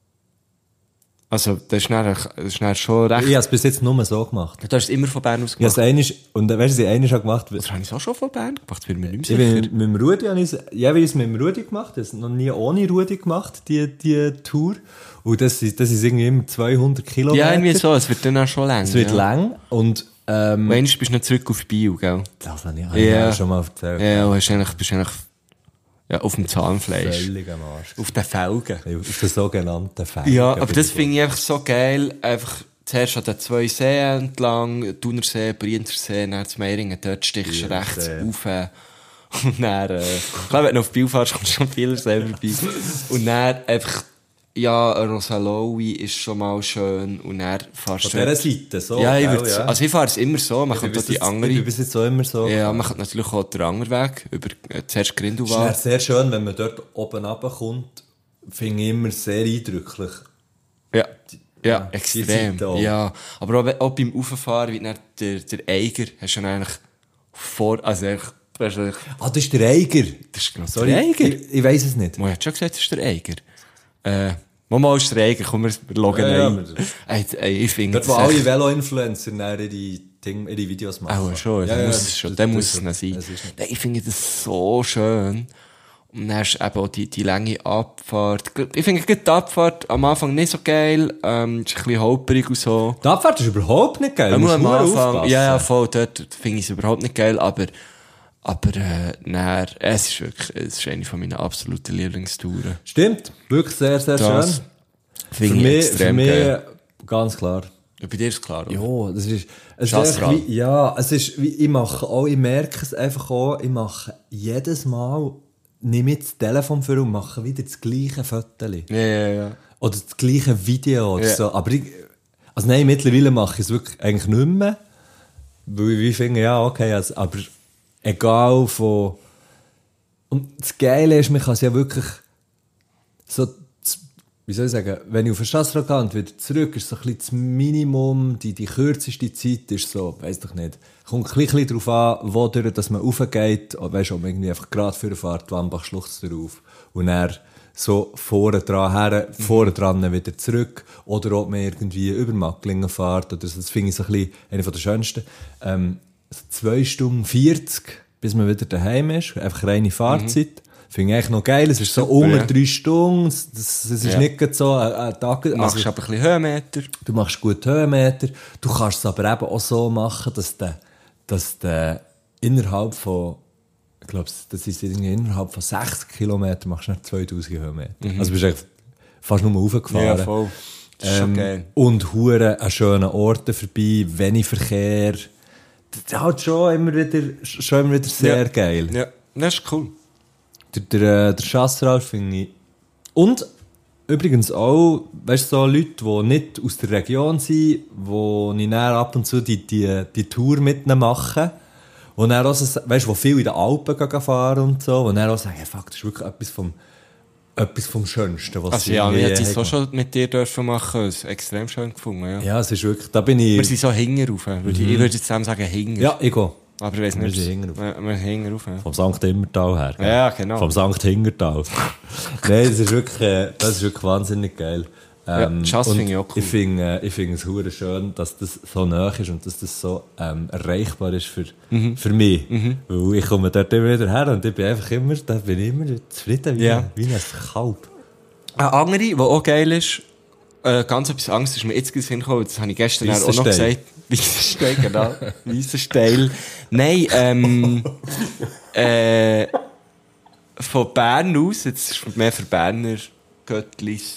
Also, das ist dann schon recht... Ich habe es bis jetzt nur so gemacht. Du hast es immer von Bern aus Ich habe gemacht. es und weißt du, ich schon gemacht. Oder habe ich es auch schon von Bern gemacht? Bin mir nicht Ich mehr sicher. bin mit dem Rudi, jeweils mit dem Rudi gemacht. Das noch nie ohne Rudi gemacht, die Tour. Und das ist irgendwie immer 200 Kilometer. Ja, irgendwie so. Es wird dann auch schon lang. Es wird lang und Einmal bist du noch zurück auf Bio, gell? das habe ich Ja. schon mal erzählt. Ja, und bist eigentlich auf dem Zahnfleisch. Völlig am Arsch. Auf den Felgen. Auf den sogenannten Felgen. Ja, aber das finde ich einfach so geil. Einfach zuerst an den 2 Seen entlang, Thunersee, Brienzersee, dann zu Meiringen, dort stichst du rechts auf. Und dann, klar, wenn du auf Biel fährst, kommst du schon viel selber vorbei. Und dann einfach, ja, Rosalowi ist schon mal schön. Und dann fahrst Von dieser Seite, so. Ja, gell, also ich fahre es immer so. Man kann die andere. Ich bin bis jetzt auch immer so. Ja, man kann natürlich auch den anderen Weg, über zuerst Es Grindelwald. ist sehr schön, wenn man dort oben runterkommt, finde ich immer sehr eindrücklich. Ja, ja, die extrem. Seite auch. Ja, aber auch beim Auffahren, wie dann der Eiger, hast du dann eigentlich also eigentlich, weißt du, Das ist der Eiger. das ist genau Sorry, der Eiger. Ich weiss es nicht. Man hat schon gesagt, das ist der Eiger. Mal ist der Eiger, komm, wir loggen Ja, ein. Ich finde Dort, wo alle Velo-Influencer ihre Videos machen. auch schon, Ja, dann ja, muss es schon, dann muss es dann sein. Das ist nicht- Nein, ich finde das so schön. Und dann hast du eben auch die lange Abfahrt. Ich finde die Abfahrt am Anfang nicht so geil, ist ein bisschen holperig und so. Die Abfahrt ist überhaupt nicht geil. Man muss am nur Anfang, aufpassen. ja, voll, dort finde ich es überhaupt nicht geil, aber dann, es ist eine von meinen absoluten Lieblingstouren. Stimmt, wirklich sehr, sehr Das schön. finde ich extrem geil. Ganz klar. Ja, bei dir ist es klar, oder? Ja, es ist Chastral. einfach wie, es ist wie, ich merke es einfach auch, ich mache jedes Mal nehme ich das Telefon für und mache wieder das gleiche Foto. Ja. Oder das gleiche Video oder so. Aber also nein, mittlerweile mache ich es wirklich eigentlich nicht mehr. Weil ich finde, ja, okay, also, aber egal von... Und das Geile ist, man kann es ja wirklich so, wie soll ich sagen, wenn ich auf den Strasse gehe und wieder zurück, ist so ein bisschen das Minimum, die kürzeste Zeit ist so, weiss doch nicht, kommt ein bisschen darauf an, wo durch, dass man raufgeht, weißt du, ob man irgendwie einfach gerade vorfährt, die Wambach-Schlucht darauf und dann so vorne dran wieder zurück, oder ob man irgendwie über Macklingen fährt, oder so. Das finde ich so ein bisschen eine der schönsten. So 2 Stunden 40, bis man wieder daheim ist, einfach reine Fahrzeit. Finde ich eigentlich noch geil, es ist so unter 3 Stunden, das ist nicht gerade so ein Tag. Du machst aber ein bisschen Höhenmeter. Du machst gut Höhenmeter, du kannst es aber eben auch so machen, dass du innerhalb von, ich glaube, das ist irgendwie innerhalb von 60 Kilometern machst du nicht 2000 Höhenmeter. Also bist du echt fast nur raufgefahren. Ja, voll. Das ist schon geil. Und hure an schönen Orten vorbei, wenig Verkehr. Das ist halt schon immer wieder sehr geil. Ja, das ist cool. Der Chasseral finde ich. Und übrigens auch, weißt du, so Leute, die nicht aus der Region sind, wo ich dann ab und zu die Tour mit ihnen mache. Und dann auch so, weißt du, wo viel in den Alpen fahren und so. Und dann auch sagen, hey, fuck, das ist wirklich etwas vom Schönsten, was also ja, wir hätten es so schon mit dir dürfen machen, es ist extrem schön gefunden, ja. Ja, es ist wirklich, da bin ich... Wir sind so hinten rauf, ich würde jetzt zusammen sagen hinten. Ja, ich gehe. Aber ich weiss nicht. Wir sind hinten rauf. Wir sind hinten rauf, ja. Vom St. Immertal her. Ja, genau. Vom St. Hingertal. Nein, das ist wirklich wahnsinnig geil. Ja, Schass finde ich auch cool. Ich finde es hure schön, dass das so nah ist und dass das so erreichbar ist für mich. Weil ich komme dort immer wieder her und ich bin immer zufrieden wie ein Kalb. Eine andere, die auch geil ist, ganz etwas Angst ist mir jetzt gekommen, das habe ich gestern auch noch gesagt. Weissenstein, genau. Weissenstein. Nein, von Bern aus, jetzt ist mehr für Berner Göttlis,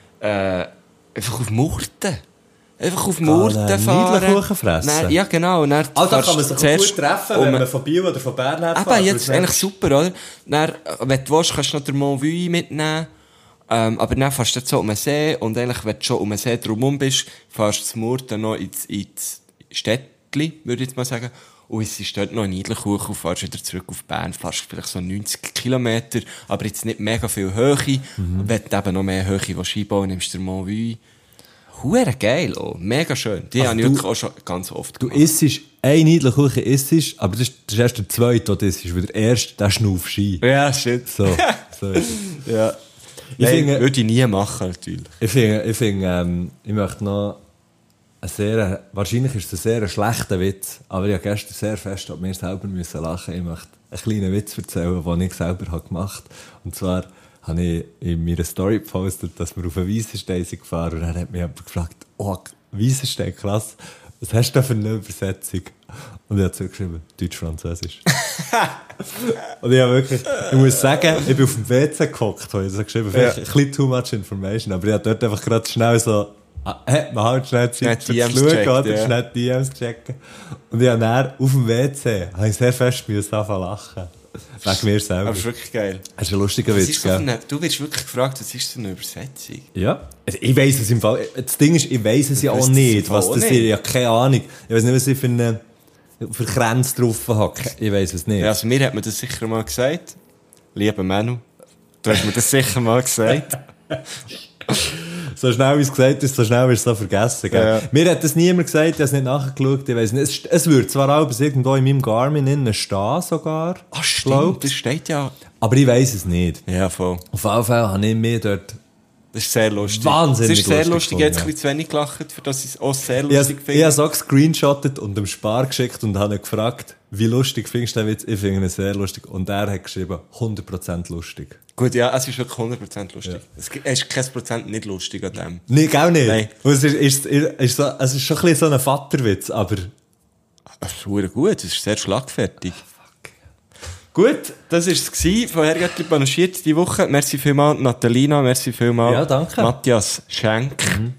einfach auf Murten. Einfach auf Murten fahren. Niedlerkuchen fressen? Dann, ja, genau. Und dann da kann man sich gut treffen, wenn man von Biel oder von Bern her fährt. Aber jetzt ist eigentlich super, oder? Dann, wenn du willst, kannst du noch den Mont Vuille mitnehmen. Aber dann fährst du so um den See und eigentlich, wenn du schon um den See drumherum bist, fährst du zu Murten noch ins Städtli, würde ich jetzt mal sagen. Und es ist dort noch ein Niedlerkuchen und fährst wieder zurück auf Bern. Fährst vielleicht so 90 Kilometer, aber jetzt nicht mega viel Höhe. Und wenn du eben noch mehr Höhe einbauen nimmst du den Mont Vuille. Hure geil, oh. Mega schön. Die habe ich wirklich auch schon ganz oft gemacht. Du isst ein Niedlerkuchen, aber das ist erst der zweite, der isst, weil der erste, der schnaufst du ein. Ja, shit. So ist es. Ja. Würde ich nie machen, natürlich. Ich möchte noch wahrscheinlich ist es ein sehr schlechter Witz, aber ich habe gestern sehr fest an mir selber müssen lachen. Ich möchte einen kleinen Witz erzählen, den ich selber gemacht habe. Und zwar habe ich in meiner Story gepostet, dass wir auf einen Weissenstein gefahren sind. Und dann hat mich jemand gefragt, oh, Weissenstein, krass, was hast du da für eine Übersetzung? Und ich habe zurückgeschrieben, Deutsch-Französisch. Und ich muss sagen, ich bin auf dem WC gehockt, habe ich so geschrieben, vielleicht ein bisschen too much information, aber ich habe dort einfach gerade schnell so, hat man halt schnell Zeit zu schauen, oder schnell DMs checken. Und ich habe dann auf dem WC, habe ich sehr fest anfangen lachen. Wegen mir selber. Aber das ist wirklich geil. Das ist ein lustiger Witz, gell? Du wirst wirklich gefragt, was ist so eine Übersetzung? Ja. Ich weiss es im Fall. Das Ding ist, ich weiss es ja auch nicht. Was das ist, ich habe keine Ahnung. Ich weiss nicht, was ich für Grenze drauf habe. Ich weiss es nicht. Ja, also mir hat man das sicher mal gesagt. Lieber Manu, du hast mir das sicher mal gesagt. So schnell wie es gesagt ist, so schnell wirst du es vergessen. Gell? Ja. Mir hat das niemand gesagt, ich habe es nicht nachgeschaut. Ich weiss nicht. Es würde zwar auch irgendwo in meinem Garmin stehen sogar. Ach stimmt, das steht ja. Aber ich weiss es nicht. Ja, voll. Auf jeden Fall habe ich mir dort... Das ist sehr lustig. Wahnsinnig lustig. Das ist sehr lustig. Jetzt ein bisschen zu wenig gelacht, für das ich es auch sehr lustig finde. Ich habe es auch gescreenshottet und dem Spar geschickt und habe ihn gefragt, wie lustig findest du den Witz? Ich finde ihn sehr lustig. Und er hat geschrieben, 100% lustig. Gut, ja, es ist wirklich 100% lustig. Ja. Es ist kein Prozent nicht lustig an dem. Nee, auch nicht. Nein. Es ist schon ein bisschen so ein Vaterwitz, aber... Das ist gut, das ist sehr schlagfertig. Gut, das war es von Herrgöttli panaschiert diese Woche. Merci vielmals Natalina, merci vielmals ja, danke. Matthias Schenk.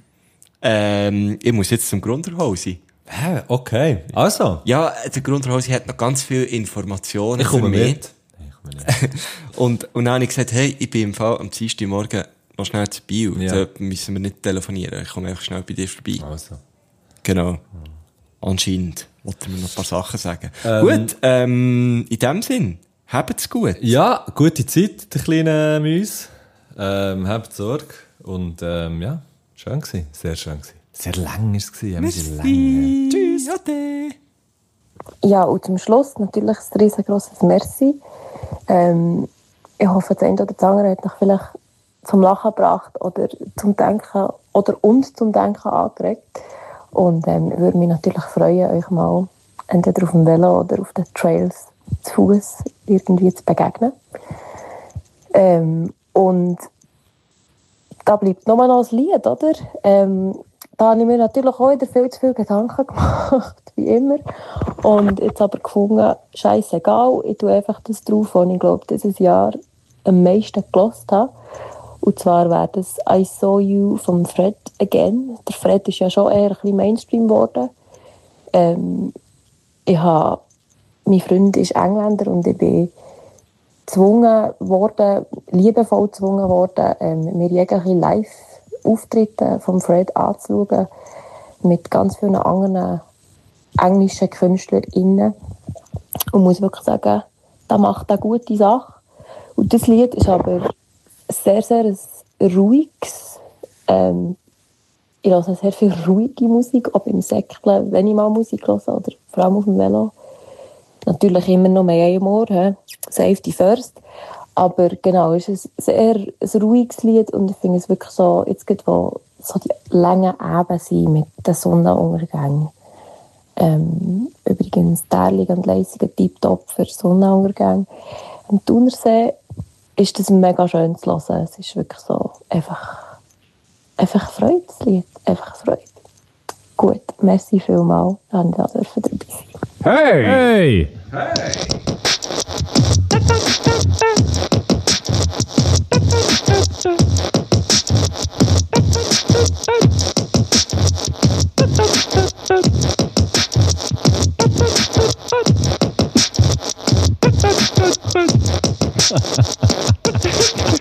Ich muss jetzt zum Grunderhausi. Okay, also. Ja, der Grunderhausi hat noch ganz viele Informationen ich komme für mich. Mit. nicht. Und dann habe ich gesagt, hey, ich bin im Fall am Dienstagmorgen noch schnell zu Bio. Ja. Da müssen wir nicht telefonieren. Ich komme einfach schnell bei dir vorbei. Also. Genau. Anscheinend wollte mir noch ein paar Sachen sagen. Gut, in dem Sinn, habt's gut. Ja, gute Zeit, der kleinen Mäuse. Habt Sorge. Und ja, schön gewesen. Sehr schön gewesen. Sehr lang ist es gewesen. Merci. Tschüss. Ade. Ja, und zum Schluss natürlich ein riesengroßes Merci. Ich hoffe, das eine oder das andere hat euch vielleicht zum Lachen gebracht oder zum Denken oder uns zum Denken angeregt. Und würde mich natürlich freuen, euch mal entweder auf dem Velo oder auf den Trails zu Fuß irgendwie zu begegnen. Und da bleibt nochmal noch ein Lied, oder? Da habe ich mir natürlich auch wieder viel zu viel Gedanken gemacht, wie immer. Und jetzt aber gefunden, scheissegal, ich tue einfach das drauf, was ich glaube, dieses Jahr am meisten gehört habe. Und zwar wäre das «I Saw You» von Fred Again. Der Fred ist ja schon eher ein bisschen Mainstream geworden. Mein Freund ist Engländer und ich bin gezwungen worden, liebevoll gezwungen worden, mir jegliche Live-Auftritte von Fred anzuschauen, mit ganz vielen anderen englischen KünstlerInnen. Und muss wirklich sagen, da macht eine gute Sache. Und das Lied ist aber sehr, sehr ein ruhiges. Ich höre sehr viel ruhige Musik, auch beim Säckeln, wenn ich mal Musik höre, oder vor allem auf dem Velo. Natürlich immer noch mehr im Ohr, Safety first. Aber genau, es ist ein sehr ein ruhiges Lied und ich finde es wirklich so, jetzt geht wo so die langen Abend sind mit den Sonnenuntergängen. Übrigens, Derlig und Leisig tiptop für Sonnenuntergänge. Am Thunersee ist das mega schön zu hören. Es ist wirklich so einfach Freude, das Lied. Einfach Freude. Gut, merci vielmals, dass ich da dabei sein. Hey! Hey!